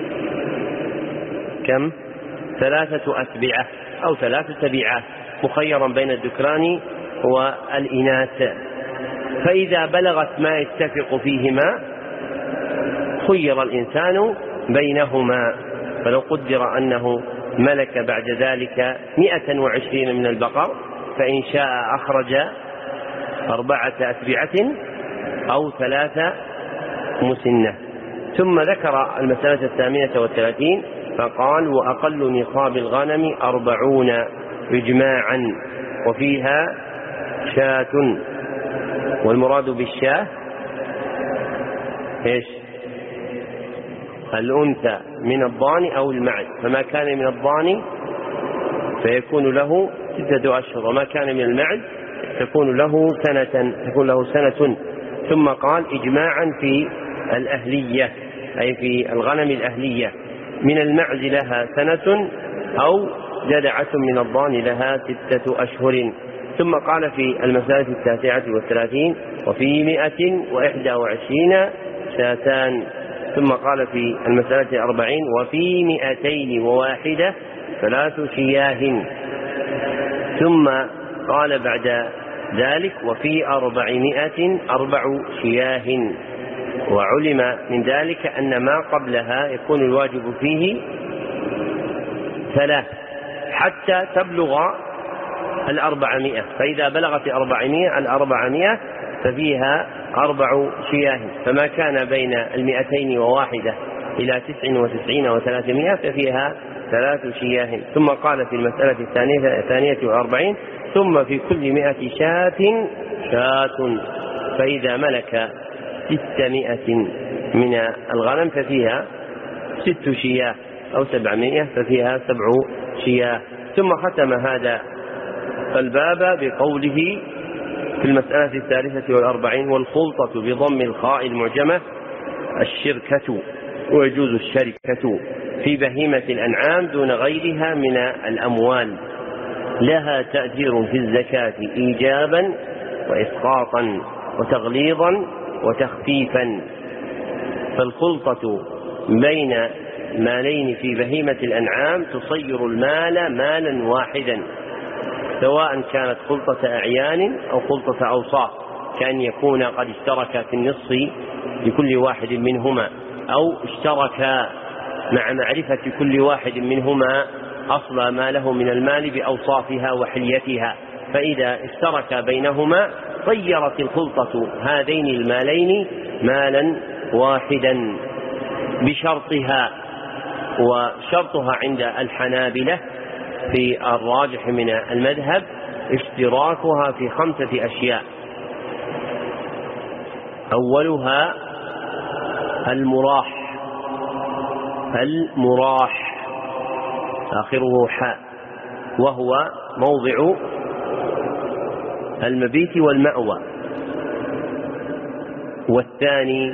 كم؟ 3 أتبعة أو 3 تبعات، مخيرا بين الذكران والإناث. فإذا بلغت ما يتفق فيهما خير الإنسان بينهما. فلو قدر أنه ملك بعد ذلك 120 من البقر فإن شاء أخرج 4 أتبعة أو 3 مسنة. ثم ذكر المسألة 38 فقال: وأقل نصاب الغنم 40 إجماعا وفيها شاة. والمراد بالشاة إيش؟ الأنثى من الضان أو المعز، فما كان من الضان فيكون له 6 أشهر، وما كان من المعز تكون له سنة. ثم قال: إجماعا في الأهلية، أي في الغنم الأهلية، من المعز لها سنة أو جدعة من الضان لها 6 أشهر. ثم قال في المسألة 39 وفي 121 شاتان. ثم قال في المسألة 40 وفي 201 3 شياه. ثم قال بعد ذلك وفي 400 4 شياه. وعلم من ذلك أن ما قبلها يكون الواجب فيه 3 حتى تبلغ 400. فإذا بلغت 400 ففيها 4 شياه. فما كان بين 201 إلى 99 و300 ففيها 3 شياه. ثم قال في المسألة 42 ثم في كل 100 شاة شاة. فإذا ملك 600 من الغنم ففيها 6 شياه، أو 700 ففيها 7 شياه. ثم ختم هذا الباب بقوله في المسألة 43 والخلطة بضم الخاء المعجمة الشركة، ويجوز الشركة في بهيمة الأنعام دون غيرها من الأموال، لها تأثير في الزكاة إيجابا وإسقاطا وتغليظا وتخفيفا. فالخلطة بين مالين في بهيمة الأنعام تصير المال مالا واحدا، سواء كانت خلطة أعيان أو خلطة أوصاف، كأن يكون قد اشترك في النصف لكل واحد منهما، أو اشترك مع معرفة كل واحد منهما أصل ما له من المال بأوصافها وحليتها. فإذا اشترك بينهما صيرت الخلطة هذين المالين مالا واحدا بشرطها. وشرطها عند الحنابلة في الراجح من المذهب اشتراكها في 5 أشياء. أولها المراح آخره حاء، وهو موضع المبيت والمأوى. والثاني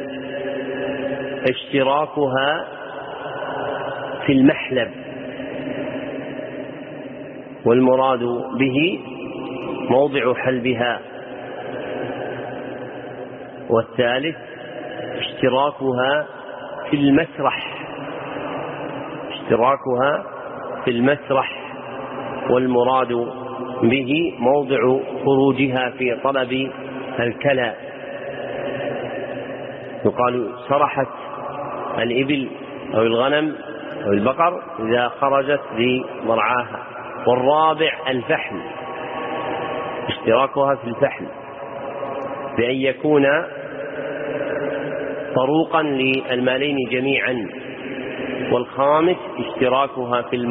اشتراكها في المحلب، والمراد به موضع حلبها. والثالث اشتراكها في المسرح، والمراد به موضع خروجها في طلب الكلى. يقال سرحت الإبل أو الغنم أو البقر إذا خرجت لمرعاها. والرابع الفحل، اشتراكها في الفحل بأن يكون طروقا للمالين جميعا. والخامس اشتراكها في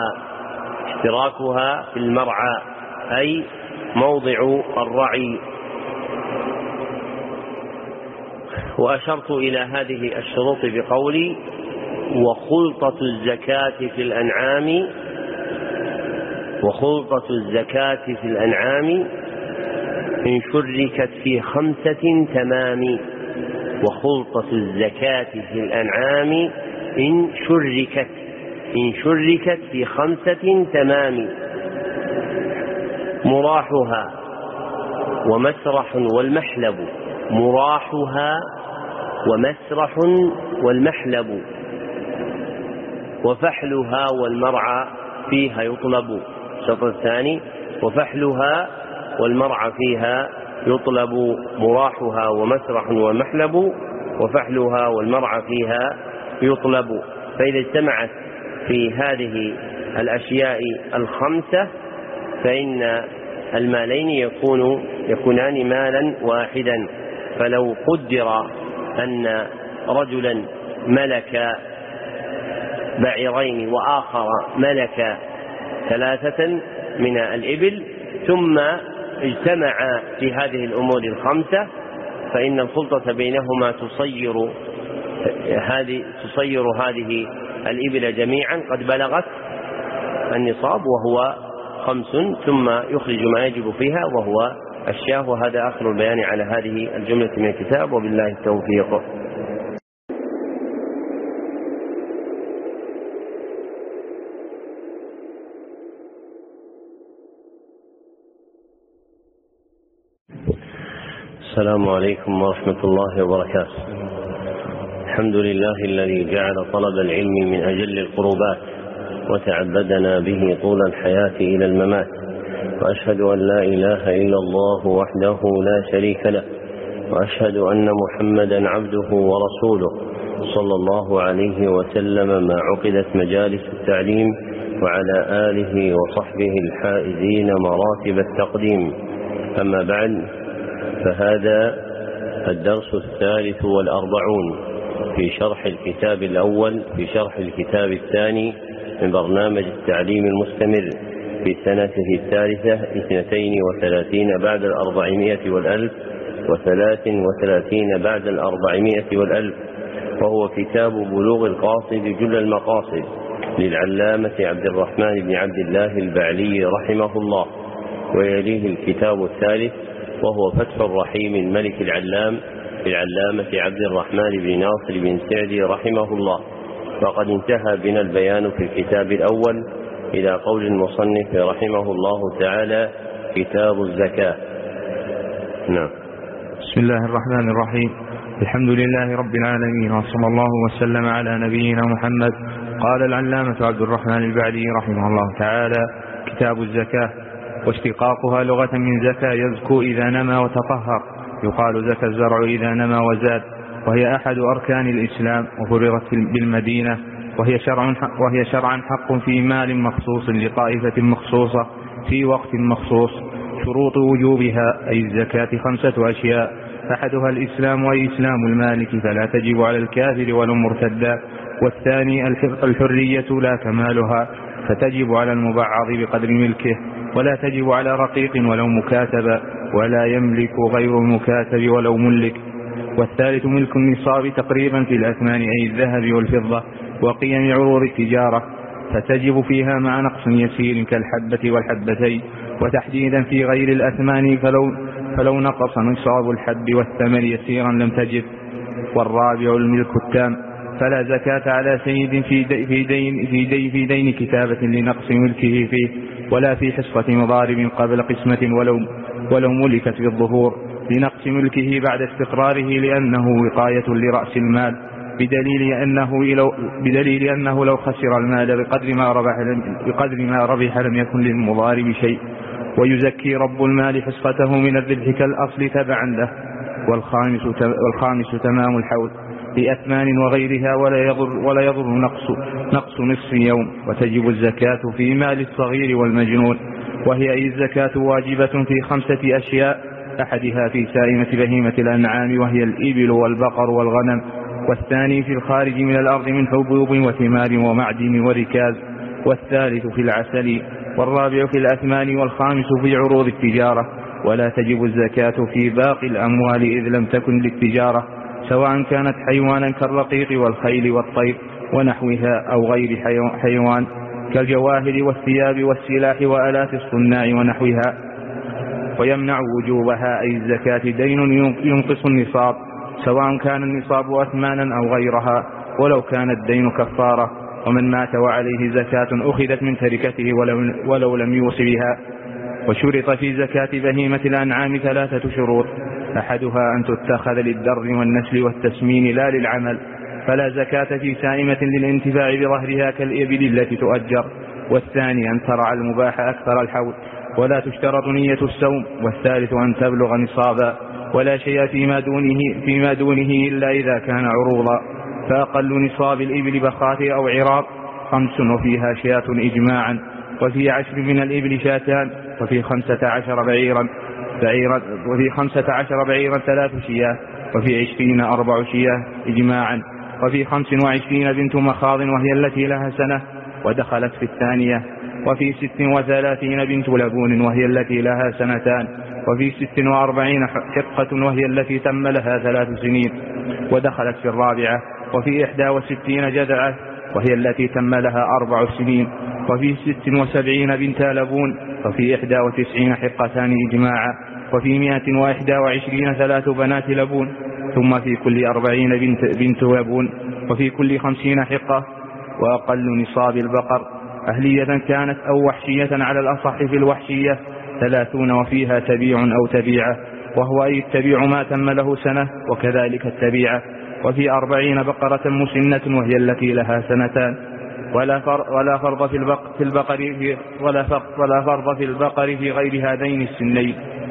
المرعى أي موضع الرعي. وأشرت إلى هذه الشروط بقولي وخلطة الزكاة في الأنعام إن شركت في 5 تمام. وخلطة الزكاة في الأنعام إن شركت في 5 تمام. مراحها ومسرح والمحلب. مراحها ومسرح والمحلب، وفحلها والمرعى فيها يطلب. الشطر الثاني: وفحلها والمرعى فيها يطلب. مراحها ومسرح والمحلب، وفحلها والمرعى فيها يطلب. فإذا اجتمعت في هذه الأشياء الخمسة فإن المالين يكونان مالا واحدا. فلو قدر أن رجلا ملك بعيرين وآخر ملك 3 من الإبل، ثم اجتمع في هذه الأمور الخمسة، فإن الخلطة بينهما تصير هذه الإبل جميعا قد بلغت النصاب وهو 5، ثم يخرج ما يجب فيها وهو الشاه. وهذا آخر البيان على هذه الجملة من الكتاب، وبالله التوفيق. السلام عليكم ورحمة الله وبركاته. الحمد لله الذي جعل طلب العلم من أجل القربات وتعبدنا به طول الحياة إلى الممات، وأشهد أن لا إله إلا الله وحده لا شريك له، وأشهد أن محمدا عبده ورسوله صلى الله عليه وسلم ما عقدت مجالس التعليم، وعلى آله وصحبه الحائزين مراتب التقديم. أما بعد، فهذا الدرس 43 في شرح الكتاب الأول في شرح الكتاب الثاني من برنامج التعليم المستمر في سنته 32 بعد 400 و1000 و33 بعد 400 و1000، وهو كتاب بلوغ القاصد جل المقاصد للعلامة عبد الرحمن بن عبد الله البعلي رحمه الله. ويليه الكتاب الثالث وهو فتح الرحيم الملك العلام للعلامة عبد الرحمن بن ناصر بن سعدي رحمه الله. وقد انتهى بنا البيان في الكتاب الأول إلى قول المصنف رحمه الله تعالى: كتاب الزكاة. نعم. بسم الله الرحمن الرحيم. الحمد لله رب العالمين، وصلى الله وسلم على نبينا محمد. قال العلامة عبد الرحمن البعلي رحمه الله تعالى: كتاب الزكاة. واشتقاقها لغة من زكى يزكو إذا نمى وتطهر، يقال زكى الزرع إذا نمى وزاد، وهي أحد أركان الإسلام، وفرضت بالمدينة، وهي شرعا حق في مال مخصوص لطائفة مخصوصة في وقت مخصوص. شروط وجوبها أي الزكاة 5 أشياء: أحدها الإسلام أي إسلام المالك فلا تجب على الكافر ولو مرتدا، والثاني الحرية لا كمالها فتجب على المبعض بقدر ملكه، ولا تجب على رقيق ولو مكاتب، ولا يملك غير المكاتب ولو ملك. والثالث ملك النصاب تقريبا في الأثمان أي الذهب والفضة وقيم عروض التجارة، فتجب فيها مع نقص يسير كالحبة والحبتين، وتحديدا في غير الأثمان فلو نقص نصاب الحب والثمن يسيرا لم تجب. والرابع الملك التام، فلا زكاة على سيد في دين كتابة لنقص ملكه فيه، ولا في حصة مضارب قبل قسمة ولو ملكت بالظهور لنقص ملكه بعد استقراره، لأنه وقاية لرأس المال، بدليل أنه لو خسر المال بقدر ما ربح لم يكن للمضارب شيء. ويزكي رب المال حصته من الربح كالأصل تبعا له. والخامس تمام الحول بأثمان وغيرها، ولا يضر نقص نصف يوم. وتجب الزكاة في مال الصغير والمجنون، وهي أي الزكاة واجبة في 5 أشياء: أحدها في سائمة بهيمة الأنعام وهي الإبل والبقر والغنم، والثاني في الخارج من الأرض من حبوب وثمار ومعدن وركاز، والثالث في العسل، والرابع في الأثمان، والخامس في عروض التجارة. ولا تجب الزكاة في باقي الأموال إذ لم تكن للتجارة، سواء كانت حيوانا كالرقيق والخيل والطير ونحوها أو غير حيوان كالجواهر والثياب والسلاح وآلات الصناع ونحوها. ويمنع وجوبها أي الزكاة دين ينقص النصاب، سواء كان النصاب أثمانا أو غيرها، ولو كان الدين كفارة. ومن مات وعليه زكاة أخذت من تركته ولو لم يوص بها. وشرط في زكاة بهيمة الأنعام 3 شروط: أحدها أن تتخذ للدر والنسل والتسمين لا للعمل، فلا زكاة في سائمة للانتفاع بظهرها كالإبل التي تؤجر. والثاني أن ترعى المباح أكثر الحول ولا تشترط نية السوم. والثالث أن تبلغ نصابا، ولا شيء فيما دونه إلا إذا كان عروضا. فأقل نصاب الإبل بخات أو عراق 5، وفيها شاة إجماعا، وفي 10 من الإبل شاتان، وفي 15 بعيرا 3 شياه، وفي 20 4 شياه إجماعا، وفي 25 بنت مخاض وهي التي لها سنة ودخلت في الثانية، وفي 36 بنت لبون وهي التي لها 2 سنين، وفي 46 حقة وهي التي تم لها 3 سنين ودخلت في الرابعة، وفي 61 جذعة وهي التي تم لها 4 سنين، وفي 76 بنت لبون، وفي 91 حقتان إجماعا، وفي 121 3 بنات لبون، ثم في كل 40 بنت لبون، وفي كل 50 حقة. وأقل نصاب البقر أهلية كانت أو وحشية على الأصح في الوحشية 30، وفيها تبيع أو تبيعة، وهو أي التبيع ما تم له سنة، وكذلك التبيعة. وفي 40 بقرة مسنة وهي التي لها 2 سنين، ولا فرض في البقر في غير هذين السنين.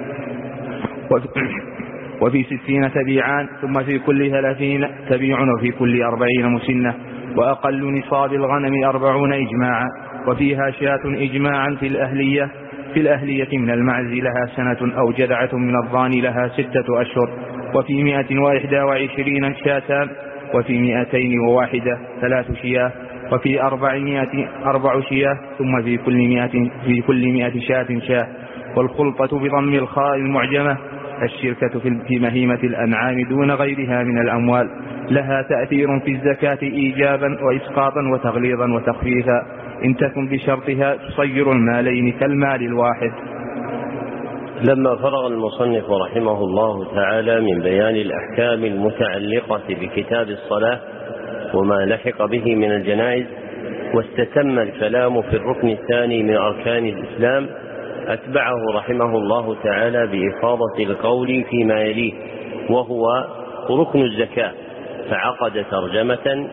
وفي 60 تبيعان، ثم في كل 30 تبيع، وفي كل 40 مسنة. وأقل نصاب الغنم 40 إجماعا، وفيها شاة إجماعا في الأهلية من المعز لها 1 سنة، أو جذعة من الضان لها 6 أشهر. وفي 121 شاتان، وفي 201 3 شياه، وفي 400 4 شياه، ثم في كل 100 شاة. والخلطة بضم الخاء المعجمة الشركة في مهيمة الأنعام دون غيرها من الأموال، لها تأثير في الزكاة إيجابا وإسقاطا وتغليظا وتخفيفا، إن تكن بشرطها تصير المالين كالمال الواحد. لما فرغ المصنف رحمه الله تعالى من بيان الأحكام المتعلقة بكتاب الصلاة وما لحق به من الجنائز، واستتم الكلام في الركن الثاني من أركان الإسلام، أتبعه رحمه الله تعالى بإفاضة القول فيما يليه، وهو ركن الزكاة، فعقد ترجمة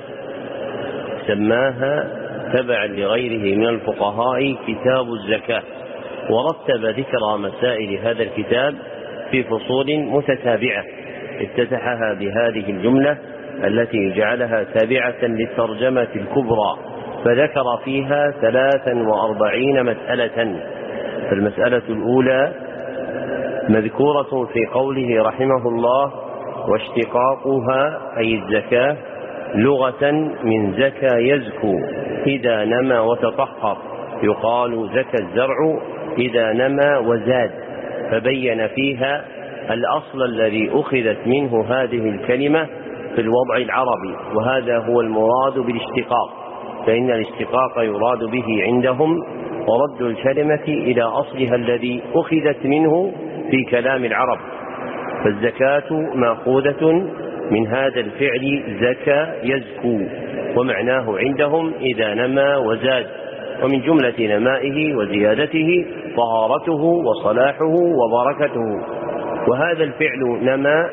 سماها تبعا لغيره من الفقهاء كتاب الزكاة، ورتب ذكر مسائل هذا الكتاب في فصول متتابعة، افتتحها بهذه الجملة التي جعلها تابعة للترجمة الكبرى، فذكر فيها 43 مسألة. فالمسألة الأولى مذكورة في قوله رحمه الله: واشتقاقها أي الزكاة لغة من زكى يزكو إذا نمى وتطهر، يقال زكى الزرع إذا نمى وزاد، فبين فيها الأصل الذي أخذت منه هذه الكلمة في الوضع العربي، وهذا هو المراد بالاشتقاق، فإن الاشتقاق يراد به عندهم ورد الكلمة إلى أصلها الذي أخذت منه في كلام العرب. فالزكاة مأخوذة من هذا الفعل زكى يزكو، ومعناه عندهم إذا نمى وزاد، ومن جملة نمائه وزيادته طهارته وصلاحه وبركته. وهذا الفعل نمى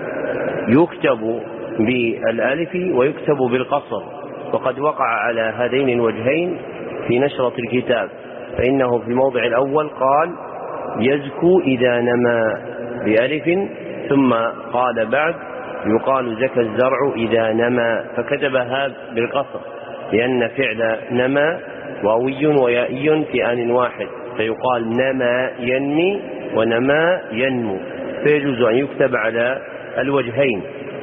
يكتب بالألف ويكتب بالقصر، وقد وقع على هذين الوجهين في نشرة الكتاب، فإنه في الموضع الأول قال يزكو إذا نمى بألف، ثم قال بعد يقال زكى الزرع إذا نمى، فكتبها بالقصر، لأن فعل نمى واوي ويائي في آن واحد، فيقال نمى ينمي ونمى ينمو، فيجوز أن يكتب على الوجهين.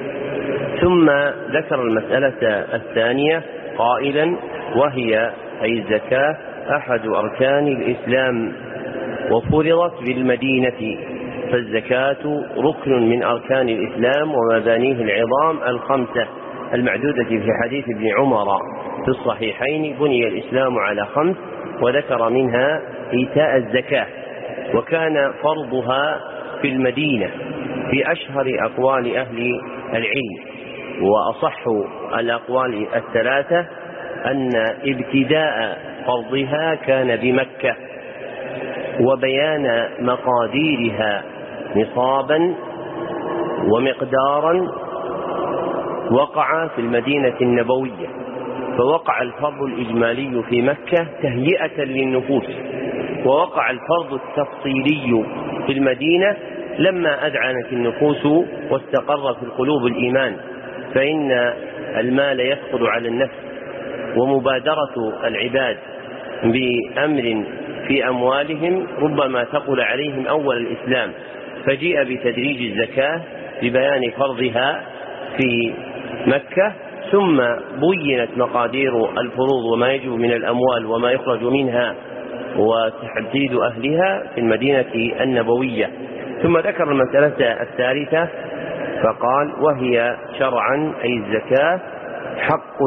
ثم ذكر المسألة الثانية قائلا: وهي أي الزكاة أحد أركان الإسلام، وفرضت بالمدينة، فالزكاة ركن من أركان الإسلام ومبانيه العظام 5 المعدودة في حديث ابن عمر في الصحيحين: بني الإسلام على 5، وذكر منها إيتاء الزكاة، وكان فرضها في المدينة في أشهر أقوال أهل العلم. وأصح الأقوال 3 أن ابتداء فرضها كان بمكة، وبيان مقاديرها نصابا ومقدارا وقع في المدينة النبوية، فوقع الفرض الإجمالي في مكة تهيئة للنفوس، ووقع الفرض التفصيلي في المدينة لما أذعنت النفوس واستقر في القلوب الإيمان، فإن المال يثقل على النفس، ومبادرة العباد بأمر في أموالهم ربما ثقل عليهم أول الإسلام، فجيء بتدريج الزكاة ببيان فرضها في مكة، ثم بينت مقادير الفروض وما يجب من الأموال وما يخرج منها وتحديد أهلها في المدينة النبوية. ثم ذكر المسألة الثالثة فقال: وهي شرعا أي الزكاة حق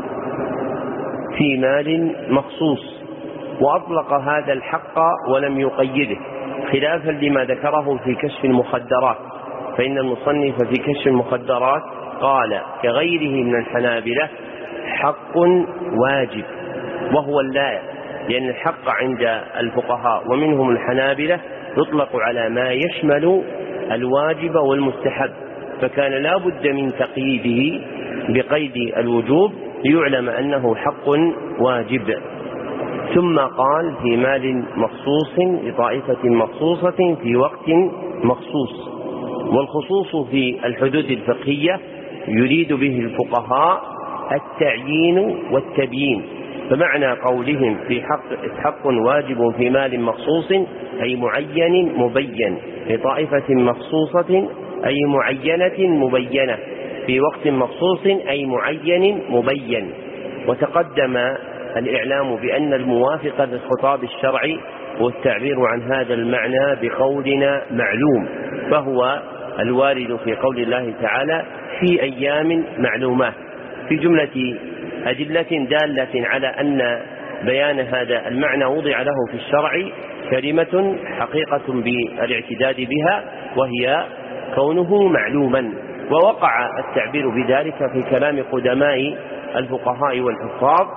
في مال مخصوص، وأطلق هذا الحق ولم يقيده، خلافا لما ذكره في كشف المخدرات، فإن المصنف في كشف المخدرات قال كغيره من الحنابلة حق واجب، وهو اللائق، لأن الحق عند الفقهاء ومنهم الحنابلة يطلق على ما يشمل الواجب والمستحب، فكان لا بد من تقييده بقيد الوجوب ليعلم أنه حق واجب. ثم قال: في مال مخصوص لطائفة مخصوصة في وقت مخصوص. والخصوص في الحدود الفقهية يريد به الفقهاء التعيين والتبيين، فمعنى قولهم في حق واجب في مال مخصوص أي معين مبين، لطائفة مخصوصة أي معينة مبينة، في وقت مخصوص أي معين مبين. وتقدم الإعلام بأن الموافق للخطاب الشرعي والتعبير عن هذا المعنى بقولنا معلوم، فهو الوارد في قول الله تعالى: في أيام معلومات، في جملة أدلة دالة على أن بيان هذا المعنى وضع له في الشرع كلمة حقيقة بالاعتداد بها، وهي كونه معلوما. ووقع التعبير بذلك في كلام قدماء الفقهاء والحفاظ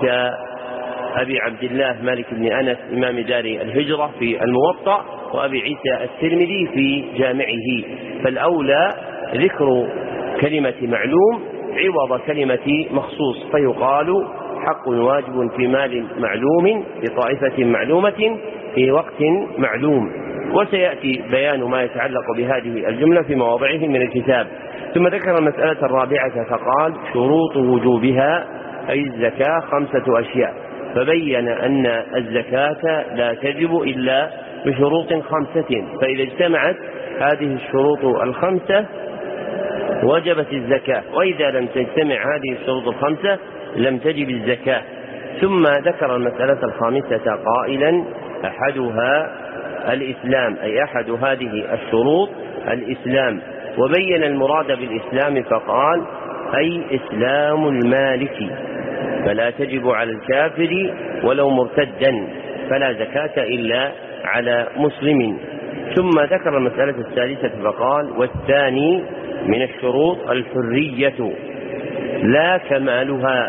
كأبي عبد الله مالك بن أنس إمام دار الهجرة في الموطأ، وأبي عيسى الترمذي في جامعه، فالأولى ذكر كلمة معلوم عوض كلمة مخصوص، فيقال حق واجب في مال معلوم لطائفة معلومة في وقت معلوم. وسيأتي بيان ما يتعلق بهذه الجملة في مواضعه من الكتاب. ثم ذكر المسألة الرابعة فقال: شروط وجوبها أي الزكاة 5 أشياء، فبين أن الزكاة لا تجب إلا بشروط 5، فإذا اجتمعت هذه الشروط 5 وجبت الزكاة، وإذا لم تجتمع هذه الشروط 5 لم تجب الزكاة. ثم ذكر المسألة الخامسة قائلا: أحدها الإسلام، أي أحد هذه الشروط الإسلام، وبين المراد بالإسلام فقال: أي إسلام المالك، فلا تجب على الكافر ولو مرتدا، فلا زكاة إلا على مسلم. ثم ذكر المسألة الثالثة فقال: والثاني من الشروط الحرية لا كمالها،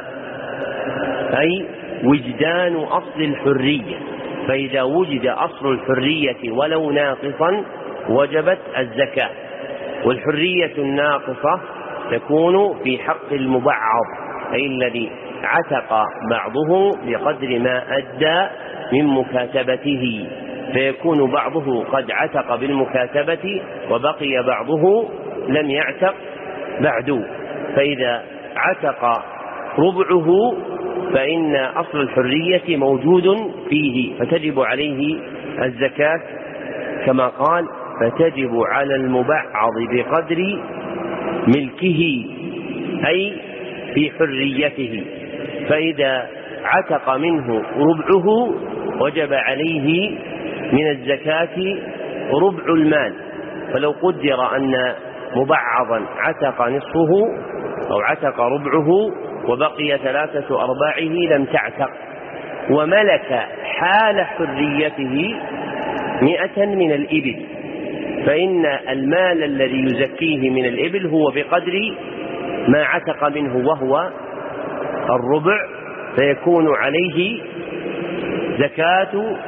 أي وجدان أصل الحرية، فإذا وجد أصل الحرية ولو ناقصا وجبت الزكاة. والحرية الناقصة تكون في حق المبعض، أي الذي عتق بعضه بقدر ما أدى من مكاتبته، فيكون بعضه قد عتق بالمكاتبة وبقي بعضه لم يعتق بعد، فإذا عتق ربعه فإن أصل الحرية موجود فيه فتجب عليه الزكاة، كما قال: فتجب على المبعض بقدر ملكه، أي في حريته، فإذا عتق منه ربعه وجب عليه من الزكاة ربع المال. فلو قدر أن مبعضا عتق نصفه أو عتق ربعه وبقي 3/4 لم تعتق، وملك حال حريته 100 من الإبل، فإن المال الذي يزكيه من الإبل هو بقدر ما عتق منه وهو الربع، فيكون عليه زكاة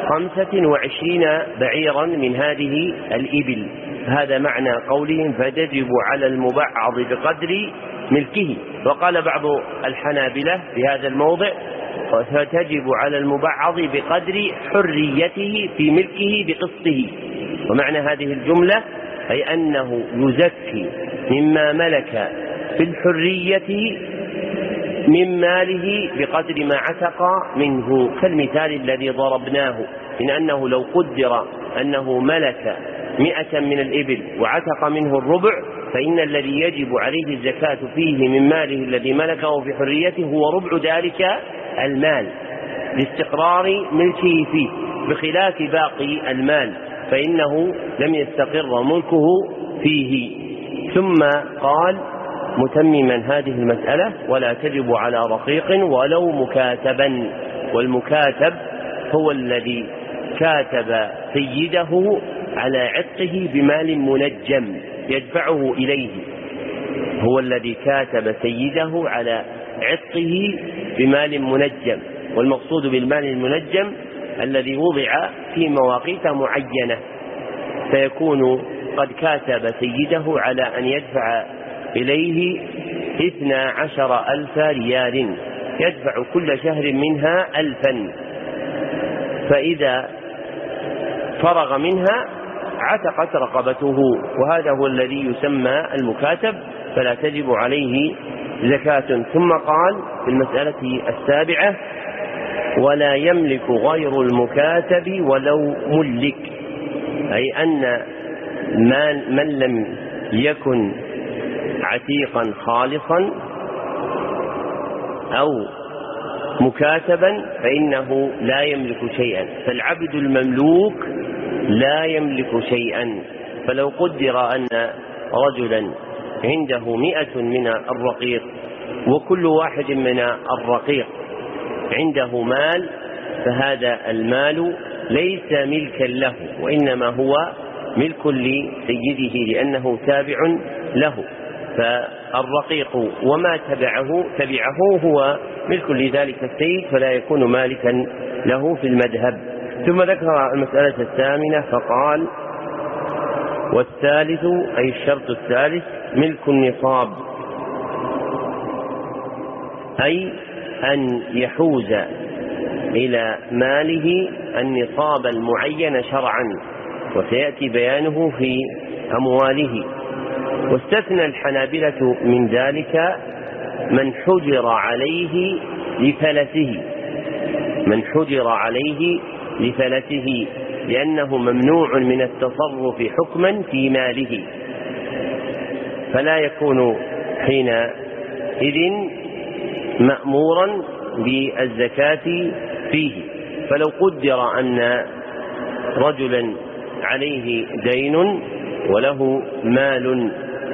25 بعيرا من هذه الإبل. هذا معنى قولهم فتجب على المبعض بقدر ملكه. وقال بعض الحنابلة في هذا الموضع فتجب على المبعض بقدر حريته في ملكه بقسطه. ومعنى هذه الجملة أي أنه يزكي مما ملك في الحرية من ماله بقدر ما عتق منه، كالمثال الذي ضربناه، إن أنه لو قدر أنه ملك 100 من الإبل وعتق منه الربع، فإن الذي يجب عليه الزكاة فيه من ماله الذي ملكه في حريته هو ربع ذلك المال لاستقرار ملكه فيه، بخلاف باقي المال فإنه لم يستقر ملكه فيه. ثم قال متمما هذه المسألة ولا تجب على رقيق ولو مكاتبا، والمكاتب هو الذي كاتب سيده على عتقه بمال منجم يدفعه إليه، هو الذي كاتب سيده على عتقه بمال منجم. والمقصود بالمال المنجم الذي وضع في مواقيت معينة، فيكون قد كاتب سيده على أن يدفع إليه 12,000 ريال، يدفع كل شهر منها 1000، فإذا فرغ منها عتقت رقبته، وهذا هو الذي يسمى المكاتب، فلا تجب عليه زكاة. ثم قال في المسألة 7 ولا يملك غير المكاتب ولو ملك، أي أن من لم يكن عتيقا خالصا أو مكاتبا فإنه لا يملك شيئا، فالعبد المملوك لا يملك شيئا. فلو قدر أن رجلا عنده 100 من الرقيق وكل واحد من الرقيق عنده مال، فهذا المال ليس ملكا له، وإنما هو ملك لسيده لأنه تابع له، فالرقيق وما تبعه هو ملك لذلك السيد، فلا يكون مالكا له في المذهب. ثم ذكر المسألة 8 فقال والثالث أي الشرط الثالث ملك النصاب، أي أن يحوز إلى ماله النصاب المعين شرعا، وسيأتي بيانه في أمواله. واستثنى الحنابلة من ذلك من حجر عليه لفلته، من حجر عليه لفلته لأنه ممنوع من التصرف حكما في ماله، فلا يكون حينئذ مأمورا بالزكاة فيه. فلو قدر أن رجلا عليه دين وله مال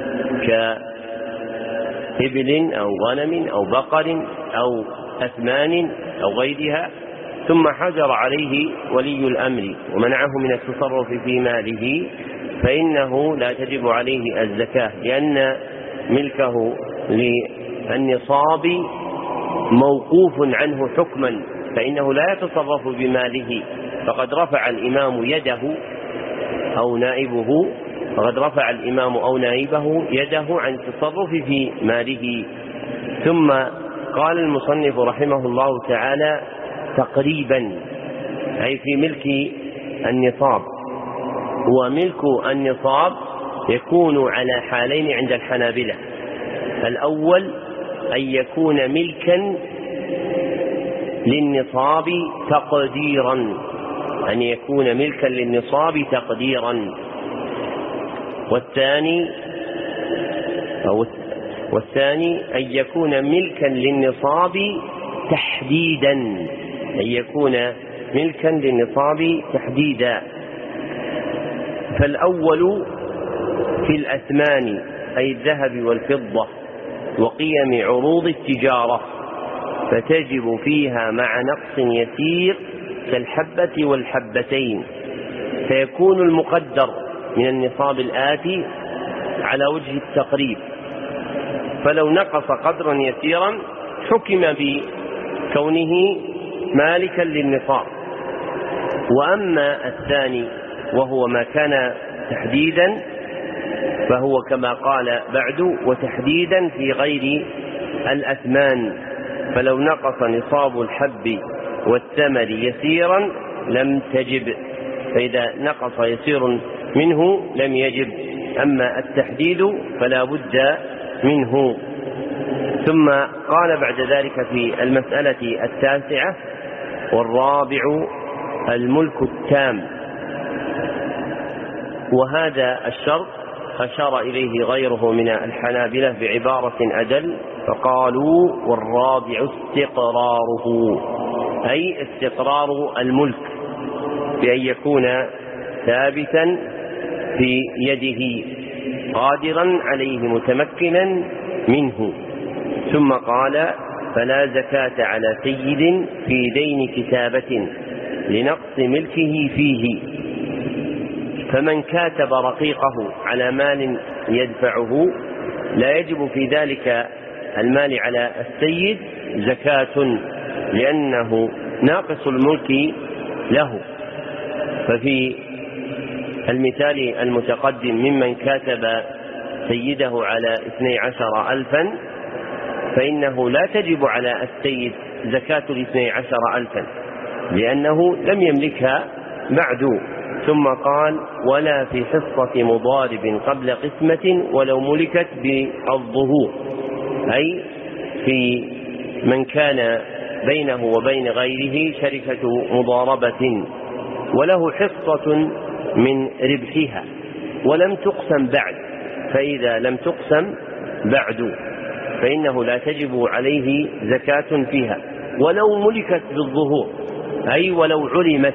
كإبل أو غنم أو بقر أو أثمان أو غيرها، ثم حجر عليه ولي الأمر ومنعه من التصرف في ماله، فإنه لا تجب عليه الزكاة، لأن ملكه للنصاب موقوف عنه حكما، فإنه لا يتصرف بماله. فقد رفع الإمام يده أو نائبه يده عن التصرف في ماله. ثم قال المصنف رحمه الله تعالى تقريبا أي في ملك النصاب. وملك النصاب يكون على حالين عند الحنابلة: الأول أن يكون ملكا للنصاب تقديرا، أن يكون ملكا للنصاب تقديرا. والثاني أن يكون ملكا للنصاب تحديدا، أن يكون ملكا للنصاب تحديدا. فالأول في الأثمان أي الذهب والفضة وقيم عروض التجارة، فتجب فيها مع نقص يسير كالحبة والحبتين، فيكون المقدر من النصاب الآتي على وجه التقريب، فلو نقص قدرا يسيرا حكم بكونه مالكا للنصاب، وأما الثاني وهو ما كان تحديدا فهو كما قال بعد وتحديدا في غير الأثمان، فلو نقص نصاب الحب والثمر يسيرا لم تجب، فإذا نقص يسير منه لم يجب، أما التحديد فلا بد منه. ثم قال بعد ذلك في المسألة 9 والرابع الملك التام، وهذا الشرط أشار إليه غيره من الحنابلة بعبارة أدل فقالوا والرابع استقراره، أي استقرار الملك بأن يكون ثابتا في يده قادرا عليه متمكنا منه. ثم قال فلا زكاة على سيد في دين كتابة لنقص ملكه فيه، فمن كاتب رقيقه على مال يدفعه لا يجب في ذلك المال على السيد زكاة لأنه ناقص الملك له. ففي المثال المتقدم ممن كاتب سيده على 12,000 فإنه لا تجب على السيد زكاة 12,000 لأنه لم يملكها بعد. ثم قال ولا في حصة مضارب قبل قسمة ولو ملكت بالظهور، أي في من كان بينه وبين غيره شركة مضاربة وله حصة من ربحها ولم تقسم بعد، فإذا لم تقسم بعد فإنه لا تجب عليه زكاة فيها ولو ملكت بالظهور، أي ولو علمت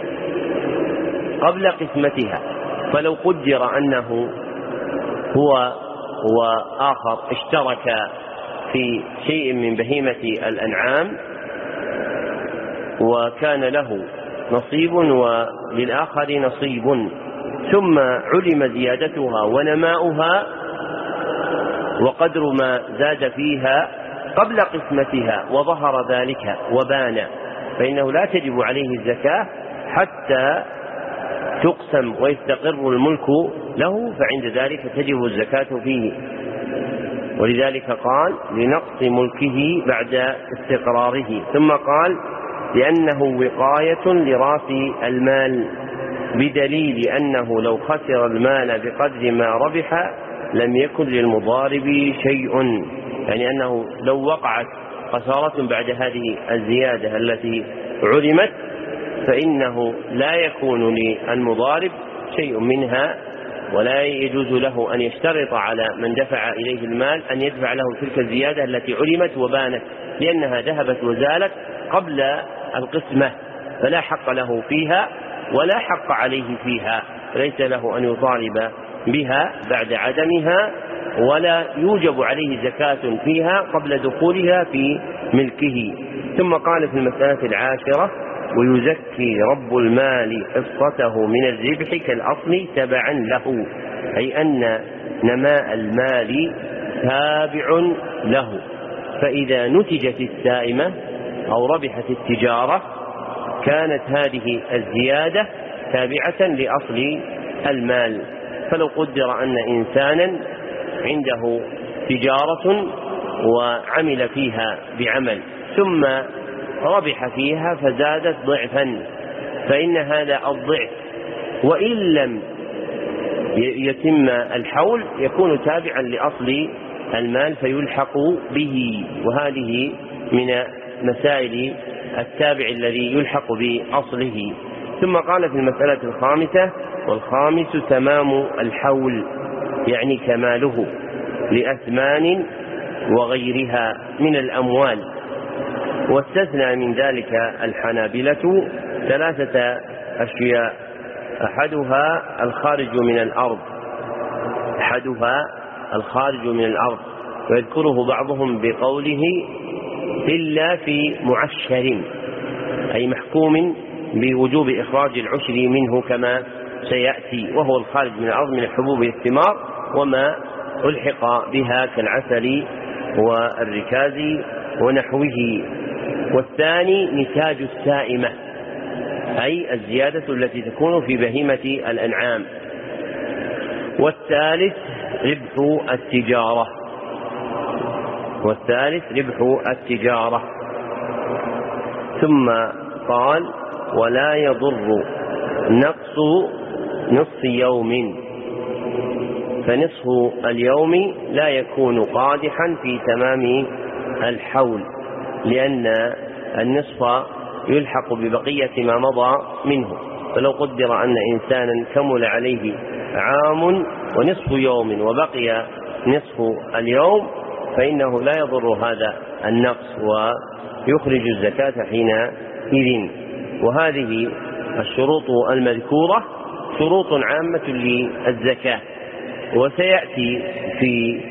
قبل قسمتها. فلو قدر أنه هو وآخر اشترك في شيء من بهيمة الأنعام وكان له نصيب وللآخر نصيب، ثم علم زيادتها ونماؤها وقدر ما زاد فيها قبل قسمتها وظهر ذلك وبان، فإنه لا تجب عليه الزكاة حتى تقسم ويستقر الملك له، فعند ذلك تجب الزكاة فيه. ولذلك قال لنقص ملكه بعد استقراره. ثم قال لأنه وقاية لراس المال بدليل أنه لو خسر المال بقدر ما ربح لم يكن للمضارب شيء، يعني أنه لو وقعت خسارة بعد هذه الزيادة التي علمت فإنه لا يكون للمضارب شيء منها، ولا يجوز له أن يشترط على من دفع إليه المال أن يدفع له تلك الزيادة التي علمت وبانت، لأنها ذهبت وزالت قبل القسمة، فلا حق له فيها ولا حق عليه فيها، ليس له أن يطالب بها بعد عدمها، ولا يوجب عليه زكاة فيها قبل دخولها في ملكه. ثم قال في المسألة 10 ويزكي رب المال حصته من الربح كالأصل تبعا له، أي أن نماء المال تابع له، فإذا نتجت السائمة أو ربحت التجارة كانت هذه الزيادة تابعة لأصل المال. فلو قدر أن إنسانا عنده تجارة وعمل فيها بعمل ثم ربح فيها فزادت ضعفا، فإن هذا الضعف وإن لم يتم الحول يكون تابعا لأصل المال فيلحق به، وهذه من مسائل التابع الذي يلحق بأصله. ثم قال في المسألة 5 والخامس تمام الحول، يعني كماله لأثمان وغيرها من الأموال. واستثنى من ذلك الحنابلة 3 أشياء، أحدها الخارج من الأرض، ويذكره بعضهم بقوله إلا في معشر، أي محكوم بوجوب إخراج العشر منه كما سيأتي، وهو الخارج من الأرض من الحبوب والثمار وما ألحق بها كالعسل والركاز ونحوه. والثاني نتاج السائمة، أي الزيادة التي تكون في بهيمة الأنعام. والثالث ربح التجارة. ثم قال ولا يضر نقص نصف يوم، فنصف اليوم لا يكون قادحا في تمام الحول، لأن النصف يلحق ببقية ما مضى منه. فلو قدر أن إنسانا كمل عليه عام ونصف يوم وبقي نصف اليوم فإنه لا يضر هذا النقص ويخرج الزكاة حينئذ. وهذه الشروط المذكورة شروط عامة للزكاة، وسيأتي في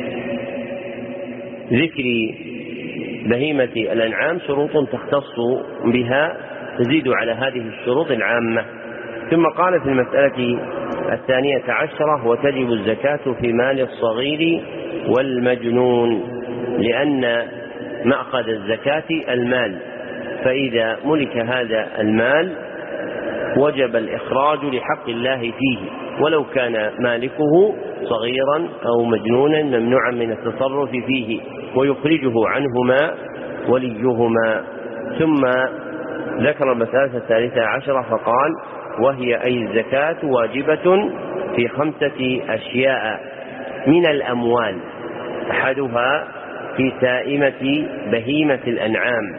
ذكر بهيمة الأنعام شروط تختص بها تزيد على هذه الشروط العامة. ثم قال في المسألة 12 وتجب الزكاة في مال الصغير والمجنون، لأن مأخذ الزكاة المال، فإذا ملك هذا المال وجب الإخراج لحق الله فيه، ولو كان مالكه صغيرا أو مجنونا ممنوعا من التصرف فيه، ويخرجه عنهما وليهما. ثم ذكر المسألة 13 فقال وهي أي الزكاة واجبة في 5 أشياء من الأموال، أحدها في سائمة بهيمة الأنعام،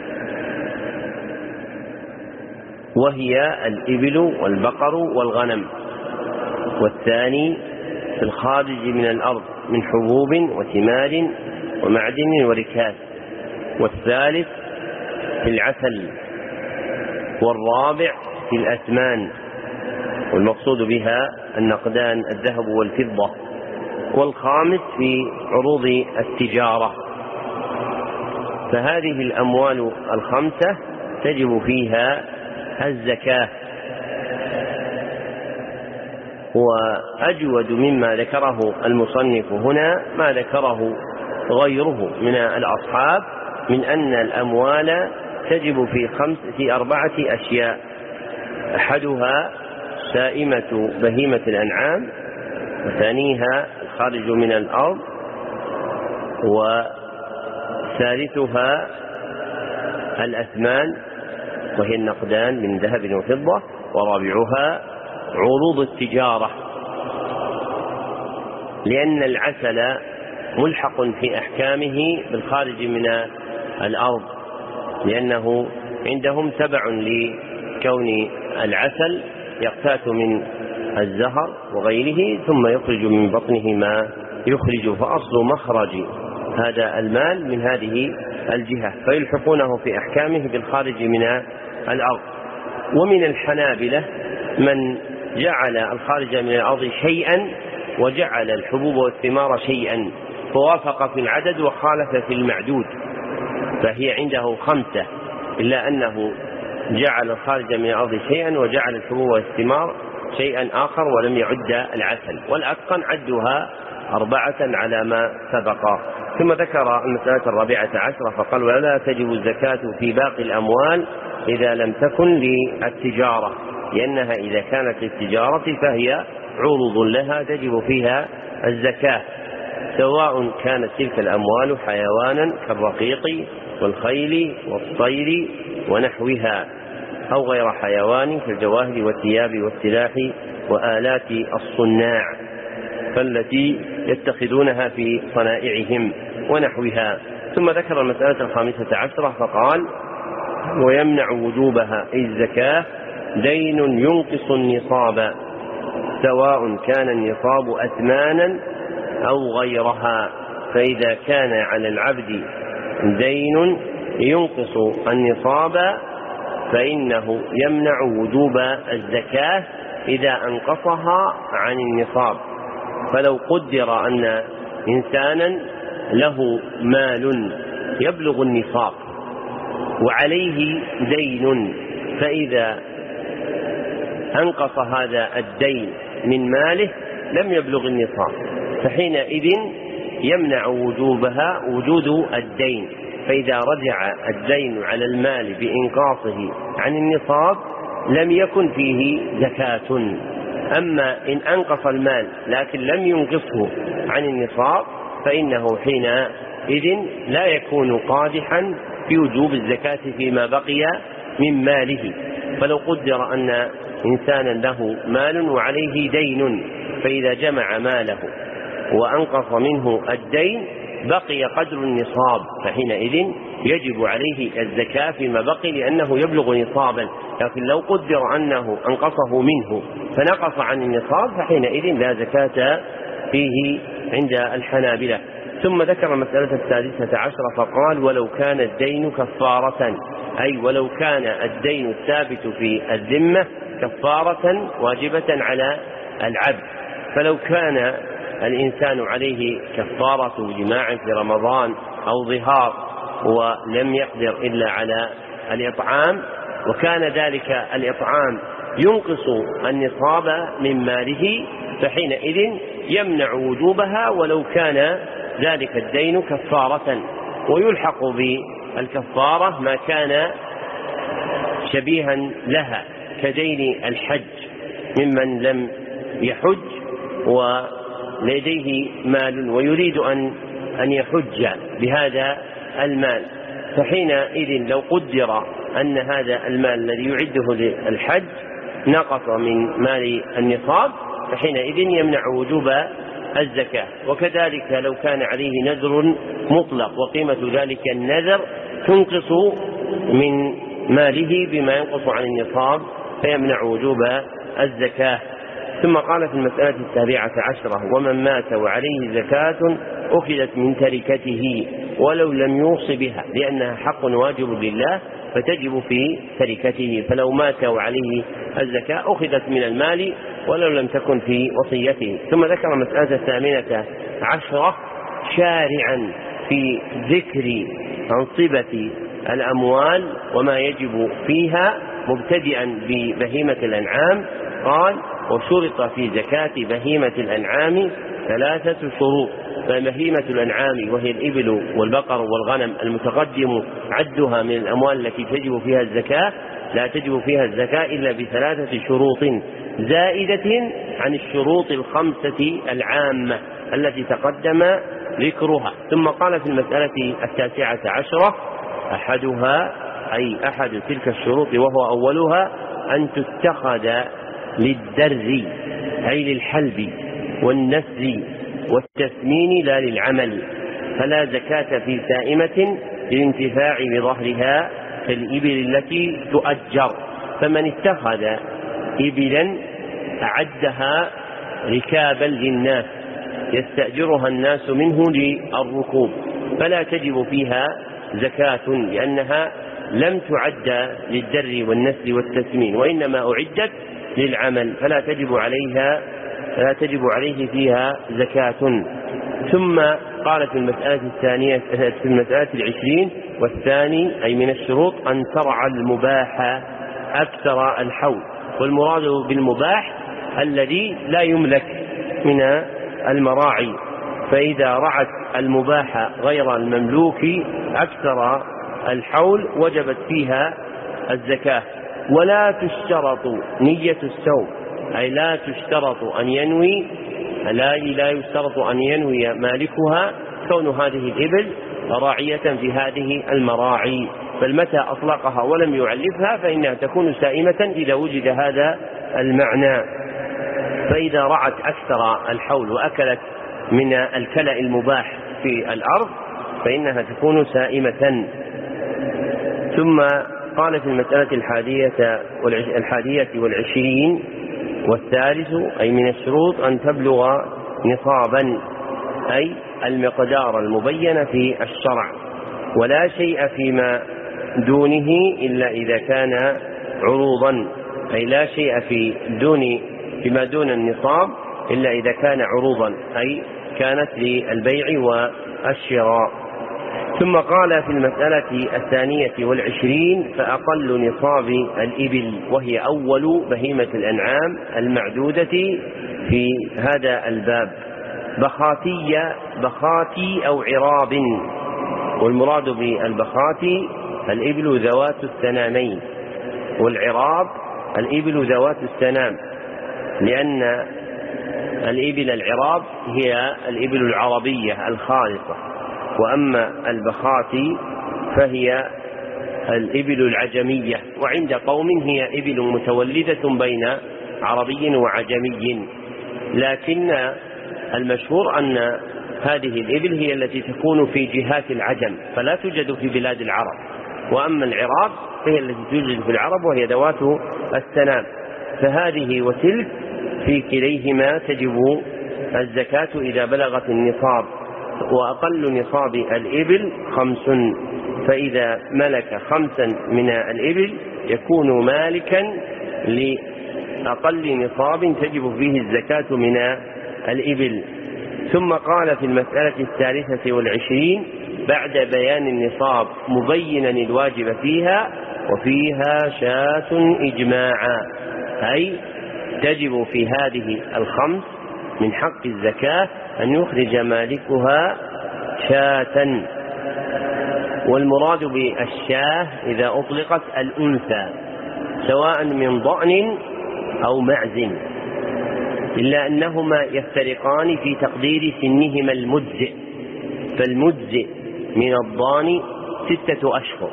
وهي الإبل والبقر والغنم، والثاني في الخارج من الأرض من حبوب وثمار ومعدن وركاز، والثالث في العسل، والرابع في الأثمان، والمقصود بها النقدان الذهب والفضة، والخامس في عروض التجارة. فهذه الأموال 5 تجب فيها الزكاة. وأجود مما ذكره المصنف هنا ما ذكره غيره من الأصحاب من أن الأموال تجب في 4 أشياء، أحدها سائمة بهيمة الأنعام، وثانيها الخارج من الأرض، وثالثها الأثمان وهي النقدان من ذهب وفضة، ورابعها عروض التجارة، لأن العسل ملحق في أحكامه بالخارج من الأرض، لأنه عندهم تبع لكون العسل يقتات من الزهر وغيره ثم يخرج من بطنه ما يخرج، فأصل مخرج هذا المال من هذه الجهة، فيلحقونه في أحكامه بالخارج من الأرض. ومن الحنابلة من جعل الخارج من الأرض شيئا وجعل الحبوب والثمار شيئا، فوافق في العدد وخالف في المعدود، فهي عنده 5، إلا أنه جعل الخارج من الأرض شيئا وجعل الحبوب والثمار شيئا آخر ولم يعد العسل، والأتقن عدها 4 على ما سبق. ثم ذكر المسألة 14 فقال ولا تجب الزكاة في باقي الأموال إذا لم تكن للتجارة، لأنها إذا كانت للتجارة فهي عروض لها تجب فيها الزكاة، سواء كانت تلك الأموال حيوانا كالرقيق والخيل والطير ونحوها، أو غير حيوان كالجواهر والثياب والسلاح وآلات الصناع فالتي يتخذونها في صنائعهم ونحوها. ثم ذكر المسألة 15 فقال ويمنع وجوبها أي الزكاة دين ينقص النصاب، سواء كان النصاب أثمانا أو غيرها، فإذا كان على العبد دين ينقص النصاب فإنه يمنع وجوب الزكاة إذا أنقصها عن النصاب. فلو قدر أن إنسانا له مال يبلغ النصاب وعليه دين، فإذا أنقص هذا الدين من ماله لم يبلغ النصاب، فحينئذ يمنع وجود الدين. فإذا رجع الدين على المال بإنقاصه عن النصاب لم يكن فيه زكاة. أما إن أنقص المال لكن لم ينقصه عن النصاب فإنه حينئذ لا يكون قادحا في وجوب الزكاة فيما بقي من ماله. فلو قدر أن إنسانا له مال وعليه دين، فإذا جمع ماله وأنقص منه الدين بقي قدر النصاب، فحينئذ يجب عليه الزكاة فيما بقي لأنه يبلغ نصابا. لكن لو قدر أنه أنقصه منه فنقص عن النصاب فحينئذ لا زكاة فيه عند الحنابلة. ثم ذكر المسألة السادسة عشرة فقال: ولو كان الدين كفارة، أي ولو كان الدين الثابت في الذمة كفارة واجبة على العبد. فلو كان الإنسان عليه كفارة جماع في رمضان أو ظهار ولم يقدر إلا على الإطعام، وكان ذلك الإطعام ينقص النصاب من ماله، فحينئذ يمنع وجوبها ولو كان ذلك الدين كفارة. ويلحق بالكفارة ما كان شبيها لها كدين الحج ممن لم يحج ولديه مال ويريد أن يحج بهذا المال، فحينئذ لو قدر أن هذا المال الذي يعده للحج نقص من مال النصاب فحينئذ يمنع وجوب الزكاة. وكذلك لو كان عليه نذر مطلق وقيمة ذلك النذر تنقص من ماله بما ينقص عن النصاب فيمنع وجوب الزكاة. ثم قال في المسألة السابعة عشرة: ومن مات وعليه زكاة أخذت من تركته ولو لم يوص بها، لأنها حق واجب لله فتجب في تركته، فلو مات وعليه الزكاة أخذت من المال ولو لم تكن في وصيته. ثم ذكر المسألة الثامنة عشرة شارعا في ذكر أنصبة الأموال وما يجب فيها مبتدئا ببهيمة الأنعام. قال: وشرط في زكاة بهيمة الأنعام ثلاثة شروط. فبهيمة الأنعام وهي الإبل والبقر والغنم المتقدم عدها من الأموال التي تجب فيها الزكاة لا تجب فيها الزكاة إلا بثلاثة شروط زائدة عن الشروط الخمسة العامة التي تقدم ذكرها. ثم قال في المسألة التاسعة عشرة: أحدها أي أحد تلك الشروط وهو أولها أن تتخذ للدر أي للحلب والنسل والتسمين لا للعمل، فلا زكاة في سائمة للانتفاع بظهرها كالإبل التي تؤجر. فمن اتخذ إبلا أعدها ركابا للناس يستأجرها الناس منه للركوب فلا تجب فيها زكاة، لأنها لم تعد للدر والنسل والتسمين وإنما أعدت للعمل فلا تجب عليه فيها زكاة. ثم قالت المسألة الثانية في المسألة 20: والثاني أي من الشروط أن ترعى المباح أكثر الحول. والمراد بالمباح الذي لا يملك من المراعي، فإذا رعت المباح غير المملوك أكثر الحول وجبت فيها الزكاة. ولا تشترط نية السوم، أي لا يشترط أن ينوي مالكها كون هذه الإبل راعية في هذه المراعي، بل متى أطلقها ولم يعلفها فإنها تكون سائمة إذا وجد هذا المعنى. فإذا رعت أكثر الحول وأكلت من الكلأ المباح في الأرض فإنها تكون سائمة. ثم قال في المسألة 21: والثالث أي من الشروط أن تبلغ نصابا أي المقدار المبين في الشرع، ولا شيء فيما دونه إلا إذا كان عروضا، أي لا شيء فيما دون النصاب إلا إذا كان عروضا أي كانت للبيع والشراء. ثم قال في المسألة 22: فأقل نصاب الإبل وهي أول بهيمة الأنعام المعدودة في هذا الباب بخاتي أو عراب. والمراد بالبخاتي الإبل ذوات السنامين، والعراب الإبل ذوات السنام، لأن الإبل العراب هي الإبل العربية الخالصة، وأما البخاتي فهي الإبل العجمية، وعند قوم هي إبل متولدة بين عربي وعجمي، لكن المشهور أن هذه الإبل هي التي تكون في جهات العجم فلا توجد في بلاد العرب، وأما العراب هي التي توجد في العرب وهي ذوات السنام، فهذه وتلك في كليهما تجب الزكاة إذا بلغت النصاب، وأقل نصاب الإبل 5، فإذا ملك 5 من الإبل يكون مالكا لأقل نصاب تجب فيه الزكاة من الإبل. ثم قال في المسألة 23 بعد بيان النصاب مبينا الواجب فيها: وفيها شاة إجماعا، أي تجب في هذه 5 من حق الزكاة أن يخرج مالكها شاة، والمراد بالشاة إذا أطلقت الأنثى سواء من ضأن أو معز، إلا أنهما يفترقان في تقدير سنهما المجزئ، فالمجزئ من الضان 6 أشهر،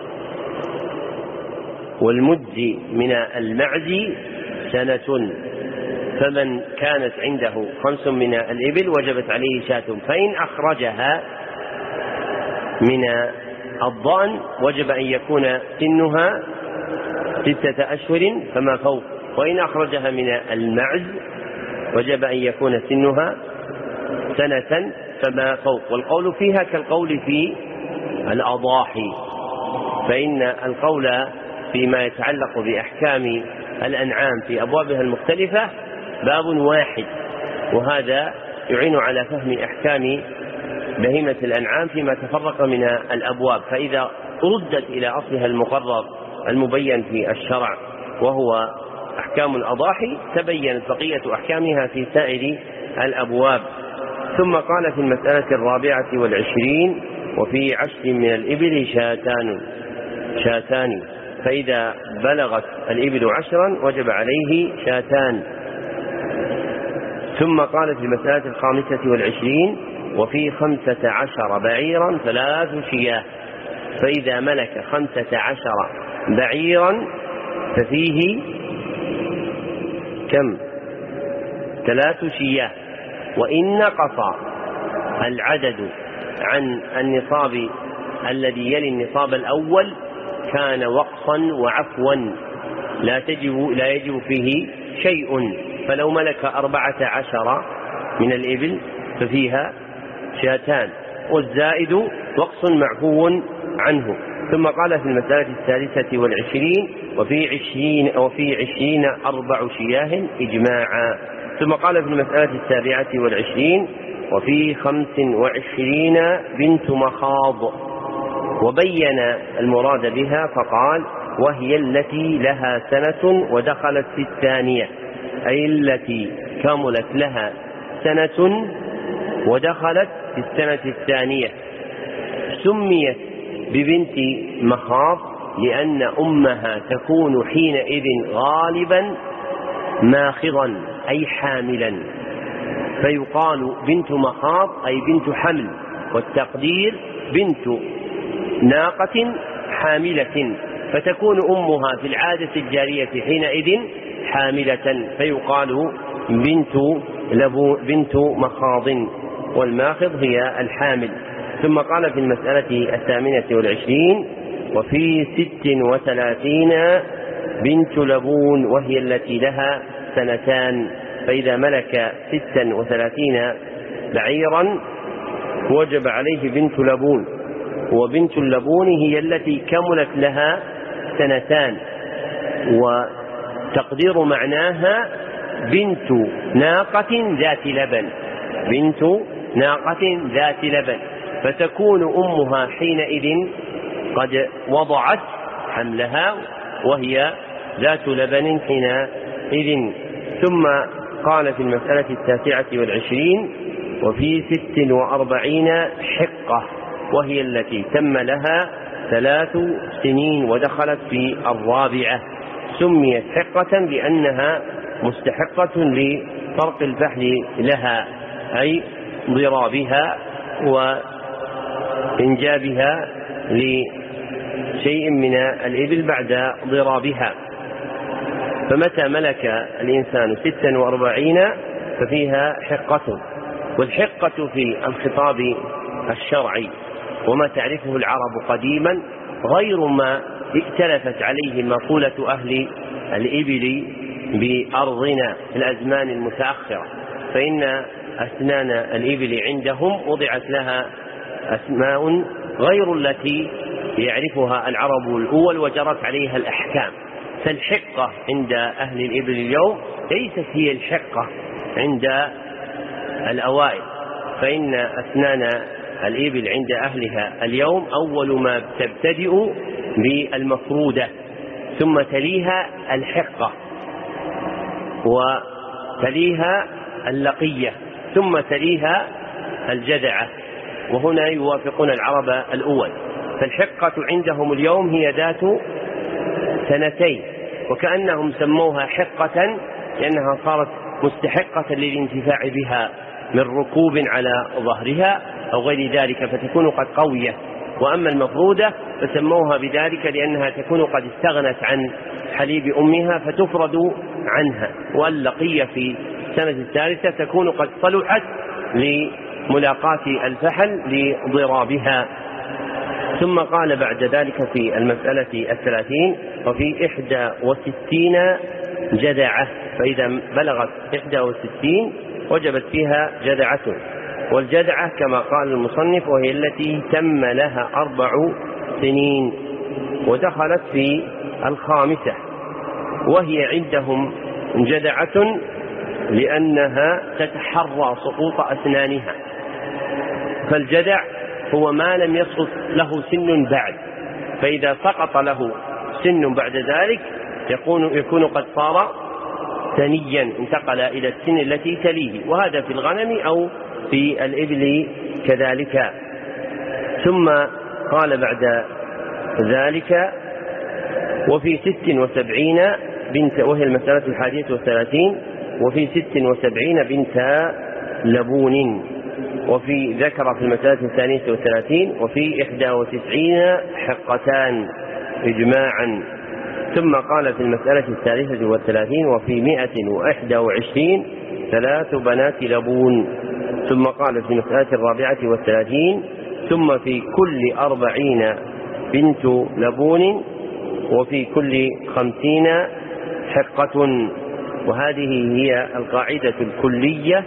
والمجزئ من المعز 1 سنة، فمن كانت عنده 5 من الإبل وجبت عليه شاة، فإن أخرجها من الضأن وجب أن يكون سنها 6 أشهر فما فوق، وإن أخرجها من المعز وجب أن يكون سنها 1 سنة فما فوق. والقول فيها كالقول في الأضاحي، فإن القول فيما يتعلق بأحكام الأنعام في أبوابها المختلفة باب واحد، وهذا يعين على فهم أحكام بهيمة الأنعام فيما تفرق من الأبواب، فإذا ردت إلى أصلها المقرر المبين في الشرع وهو أحكام الأضاحي تبينت بقية أحكامها في سائر الأبواب. ثم قال في المسألة 24 وفي 10 من الإبل شاتان، فإذا بلغت الإبل 10 وجب عليه شاتان. ثم قال في المسألة 25 وفي 15 بعيرا 3 شياه، فإذا ملك 15 بعيرا ففيه كم؟ 3 شياه، وإن نقص العدد عن النصاب الذي يلي النصاب الأول كان وقصا وعفوا لا يجب فيه شيء، فلو ملك 14 من الإبل ففيها شاتان، والزائد وقص معفو عنه. ثم قال في المسألة 23 وفي 20 4 شياه إجماعا. ثم قال في المسألة 27 وفي 25 بنت مخاض، وبين المراد بها فقال: وهي التي لها 1 سنة ودخلت في 2، أي التي كملت لها 1 سنة ودخلت في 2 سميت ببنت مخاض لأن أمها تكون حينئذ غالبا ماخضا أي حاملا، فيقال بنت مخاض أي بنت حمل، والتقدير بنت ناقة حاملة، فتكون أمها في العادة الجارية حينئذ حاملة، فيقال بنت مخاض، والماخض هي الحامل. ثم قال في المسألة 28 وفي 36 بنت لبون، وهي التي لها 2 سنة، فإذا ملك 36 بعيرا وجب عليه بنت لبون، وبنت اللبون هي التي كملت لها 2، وتقدير معناها بنت ناقة ذات لبن، بنت ناقة ذات لبن، فتكون أمها حينئذ قد وضعت حملها وهي ذات لبن حينئذ. ثم قال في المسألة 29 وفي 46 حقة، وهي التي تم لها 3 سنين ودخلت في 4، سميت حقة لأنها مستحقة لطرق الفحل لها، أي ضرابها وإنجابها لشيء من الإبل بعد ضرابها. فمتى ملك الإنسان 46 ففيها حقة. والحقة في الخطاب الشرعي وما تعرفه العرب قديما غير ما ائتلفت عليه مقولة أهل الإبل بأرضنا في الأزمان المتأخرة، فإن أسنان الإبل عندهم وضعت لها أسماء غير التي يعرفها العرب الأول وجرت عليها الأحكام. فالحقة عند أهل الإبل اليوم ليست هي الحقة عند الأوائل، فإن أسنان الإبل عند أهلها اليوم أول ما تبتدئ بالمفرودة، ثم تليها الحقة، وتليها اللقية، ثم تليها الجدعة، وهنا يوافقون العرب الأول. فالحقة عندهم اليوم هي ذات 2، وكأنهم سموها حقة لأنها صارت مستحقة للانتفاع بها من ركوب على ظهرها أو غير ذلك فتكون قد قوية. وأما المفرودة فسموها بذلك لأنها تكون قد استغنت عن حليب أمها فتفرد عنها. واللقية في السنة الثالثة تكون قد صلحت لملاقاة الفحل لضرابها. ثم قال بعد ذلك في المسألة 30 وفي 61 جدعة، فإذا بلغت 61 وجبت فيها جدعة. والجدعة كما قال المصنف وهي التي تم لها 4 سنين ودخلت في 5، وهي عندهم جدعة لأنها تتحرى سقوط أسنانها. فالجدع هو ما لم يسقط له سن بعد، فإذا سقط له سن بعد ذلك يكون قد صار ثنيا، انتقل إلى السن التي تليه، وهذا في الغنم أو في الإبل كذلك. ثم قال بعد ذلك وفي 76 بنت، وهي المسألة 31، وفي 76 بنت لبون، وفي ذكر في المسألة 32 وفي 91 حقتان إجماعا. ثم قال في المسألة 33 وفي 121 3 بنات لبون. ثم قال في المسألة 34 ثم في كل 40 بنت لبون وفي كل 50 حقة. وهذه هي القاعدة الكلية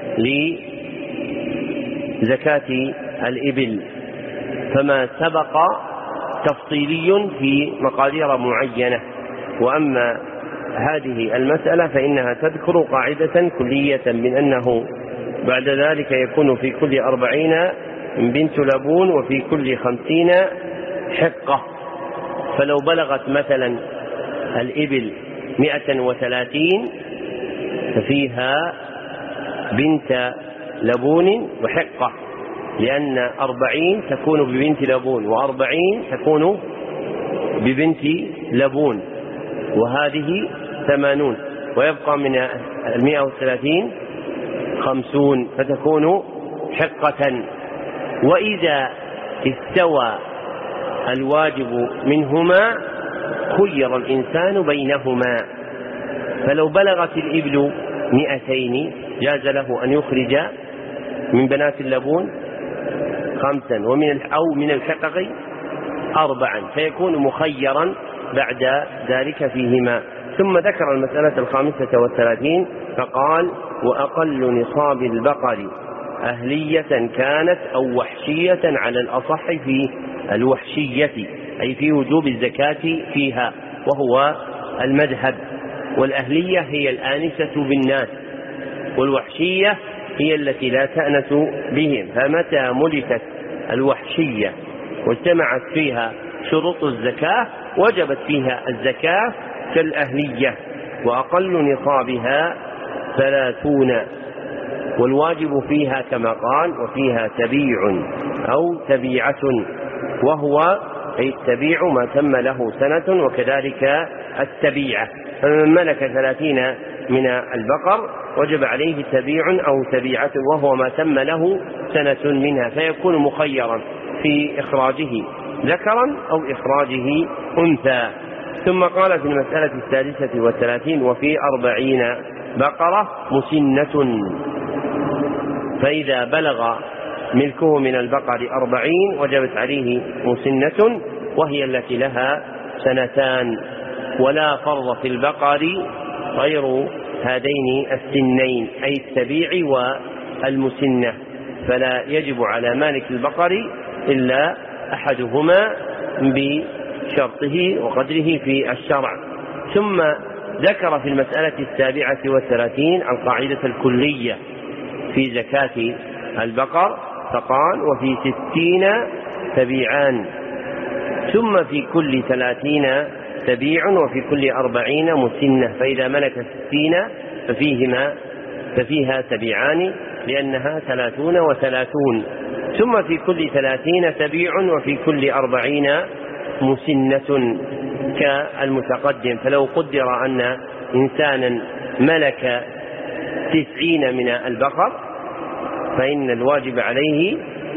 لزكاة الإبل، فما سبق تفصيلي في مقادير معينة، وأما هذه المسألة فإنها تذكر قاعدة كلية من أنه بعد ذلك يكون في كل 40 بنت لبون وفي كل 50 حقة. فلو بلغت مثلا الإبل 130 ففيها بنت لبون وحقة، لأن 40 تكون ببنت لبون و40 تكون ببنت لبون، وهذه 80، ويبقى من 130 50 فتكون حقة. وإذا استوى الواجب منهما خير الإنسان بينهما، فلو بلغت الإبل 200 جاز له أن يخرج من بنات اللبون 5 من الحقق 4، فيكون مخيرا بعد ذلك فيهما. ثم ذكر المسألة 35 فقال وأقل نصاب البقر أهلية كانت أو وحشية على الأصح في الوحشية، أي في وجوب الزكاة فيها، وهو المذهب. والأهلية هي الآنسة بالناس، والوحشية هي التي لا تأنس بهم. فمتى ملكت الوحشية واجتمعت فيها شروط الزكاة وجبت فيها الزكاة كالأهلية. وأقل نصابها 30، والواجب فيها كما قال وفيها تبيع أو تبيعة، وهو أي التبيع ما تم له سنة، وكذلك التبيعة. فمن ملك 30 من البقر وجب عليه تبيع أو تبيعة وهو ما تم له سنة منها، فيكون مخيرا في إخراجه ذكرا أو إخراجه أنثى. ثم قال في المسألة 36 وفي 40 بقرة مسنة، فإذا بلغ ملكه من البقر 40 وجبت عليه مسنة وهي التي لها 2 سنين، ولا فرض في البقر غير هذين السنين أي التبيع والمسنة، فلا يجب على مالك البقر إلا أحدهما بشرطه وقدره في الشرع. ثم ذكر في المسألة 37 القاعدة الكلية في زكاة البقر، فقال وفي 60 تبيعان، ثم في كل 30 تبيع، وفي كل 40 مسنة، فإذا ملك 60 ففيها تبيعان لأنها 30 و30، ثم في كل 30 تبيع، وفي كل 40 مسنة كالمتقدم. فلو قدر أن إنسانا ملك 90 من البقر فإن الواجب عليه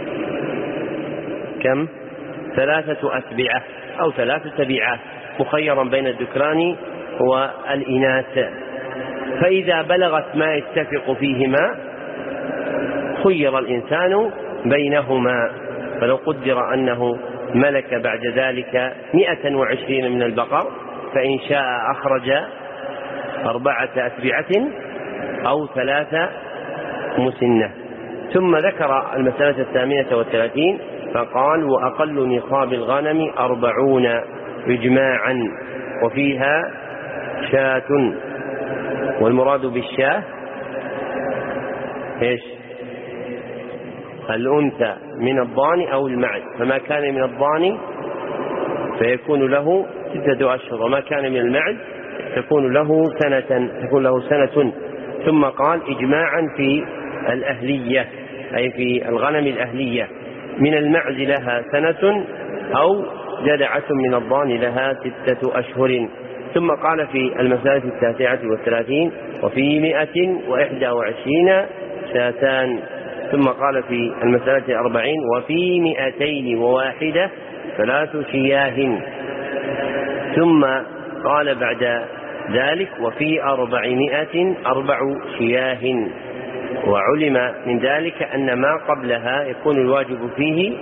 كم؟ 3 أتبعة أو 3 تبيعات، مخيرا بين الذكران والإناث. فإذا بلغت ما يتفق فيهما خير الإنسان بينهما. فلو قدر أنه ملك بعد ذلك 120 من البقر فإن شاء أخرج 4 أتبعة أو 3 مسنة. ثم ذكر المسألة 38 فقال وأقل نصاب الغنم 40 إجماعا، وفيها شاة، والمراد بالشاة إيش؟ الأنثى من الضان أو المعز، فما كان من الضان فيكون له 6 أشهر، وما كان من المعز تكون له سنة. ثم قال إجماعا في الأهلية أي في الغنم الأهلية، من المعز لها 1 سنة أو جدعة من الضان لها 6 أشهر. ثم قال في المسألة 39 وفي 121 شاتان. ثم قال في المسألة 40 وفي 201 3 شياه. ثم قال بعد ذلك وفي 400 4 شياه. وعلم من ذلك أن ما قبلها يكون الواجب فيه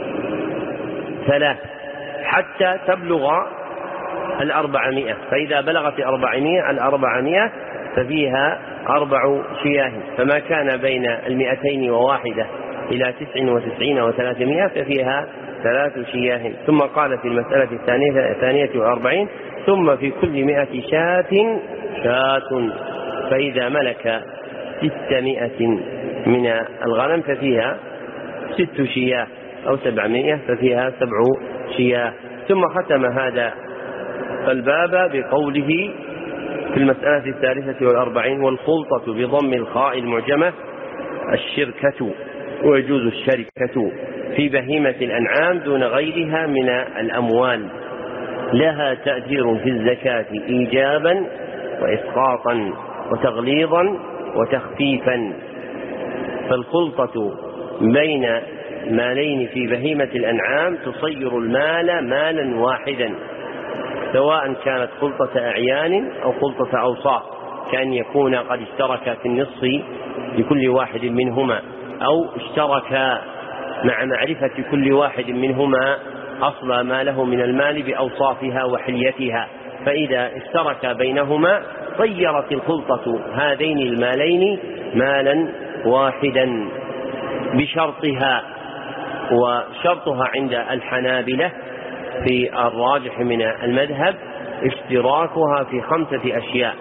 3 حتى تبلغ 400، فإذا بلغت 400 ففيها 4 شياه، فما كان بين 201 إلى 99 و300 ففيها 3 شياه. ثم قال في المسألة 42 ثم في كل 100 شاة شاة، فإذا ملك 600 من الغنم ففيها 6 شياه أو 700 ففيها 7 شياه. ثم ختم هذا الباب بقوله في المسألة 43 والخلطة بضم الخاء المعجمة الشركة، ويجوز الشركة في بهيمة الأنعام دون غيرها من الأموال، لها تأثير في الزكاة إيجابا وإسقاطا وتغليظا وتخفيفا. فالخلطة بين مالين في بهيمة الأنعام تصير المال مالا واحدا، سواء كانت خلطة أعيان أو خلطة أوصاف، كأن يكون قد اشترك في النصف لكل واحد منهما، أو اشترك مع معرفة كل واحد منهما أصل ما له من المال بأوصافها وحليتها، فإذا اشترك بينهما صيرت الخلطة هذين المالين مالا واحدا بشرطها. وشرطها عند الحنابلة في الراجح من المذهب اشتراكها في 5 أشياء.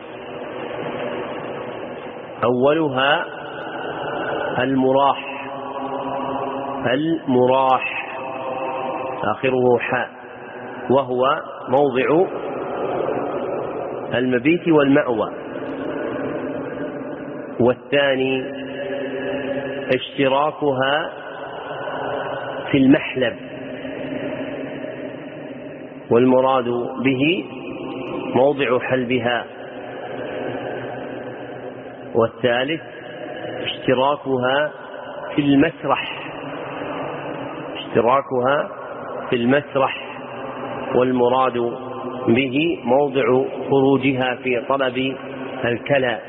أولها المراح آخره حاء، وهو موضع المبيت والمأوى. والثاني اشتراكها في المحلب، والمراد به موضع حلبها. والثالث اشتراكها في المسرح والمراد به موضع خروجها في طلب الكلى.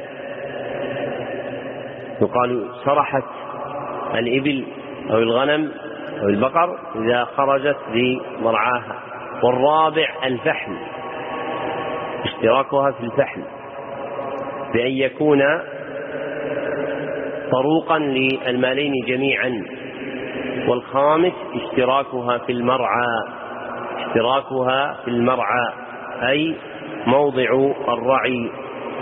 يقال سرحت الإبل أو الغنم أو البقر إذا خرجت لمرعاها. والرابع الفحل، اشتراكها في الفحل بأن يكون طروقا للمالين جميعا. والخامس اشتراكها في المرعى أي موضع الرعي.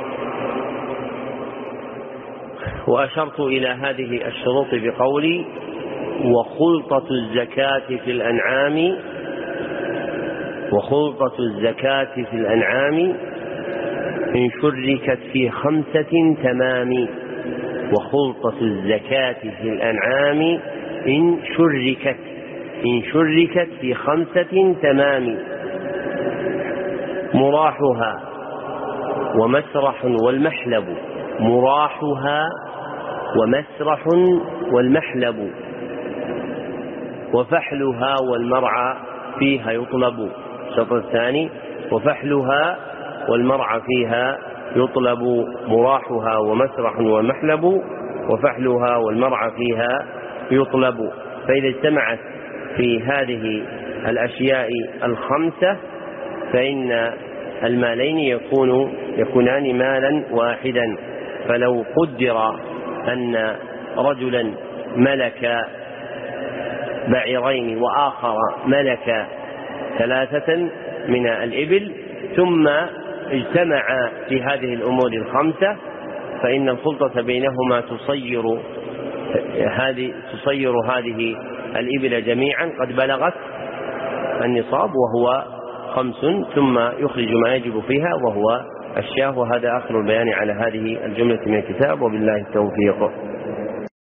وأشرت إلى هذه الشروط بقولي: وخلطة الزكاة في الأنعام إن شركت في 5 تمام. وخلطة الزكاة في الأنعام إن شركت في 5 تمام. مراحها ومسرح والمحلب وفحلها والمرعى فيها يطلب. الشرط الثاني: وفحلها والمرعى فيها يطلب. مراحها ومسرح ومحلب وفحلها والمرعى فيها يطلب. فإذا اجتمعت في هذه الأشياء 5 فإن المالين يكونان مالا واحدا. فلو قدر أن رجلا ملك بعيرين وآخر ملك 3 من الإبل ثم اجتمعا في هذه الأمور 5 فإن الخلطة بينهما تصير هذه الإبل جميعا قد بلغت النصاب وهو 5 ثم يخرج ما يجب فيها وهو الشاه. وهذا آخر البيان على هذه الجملة من الكتاب، وبالله التوفيق.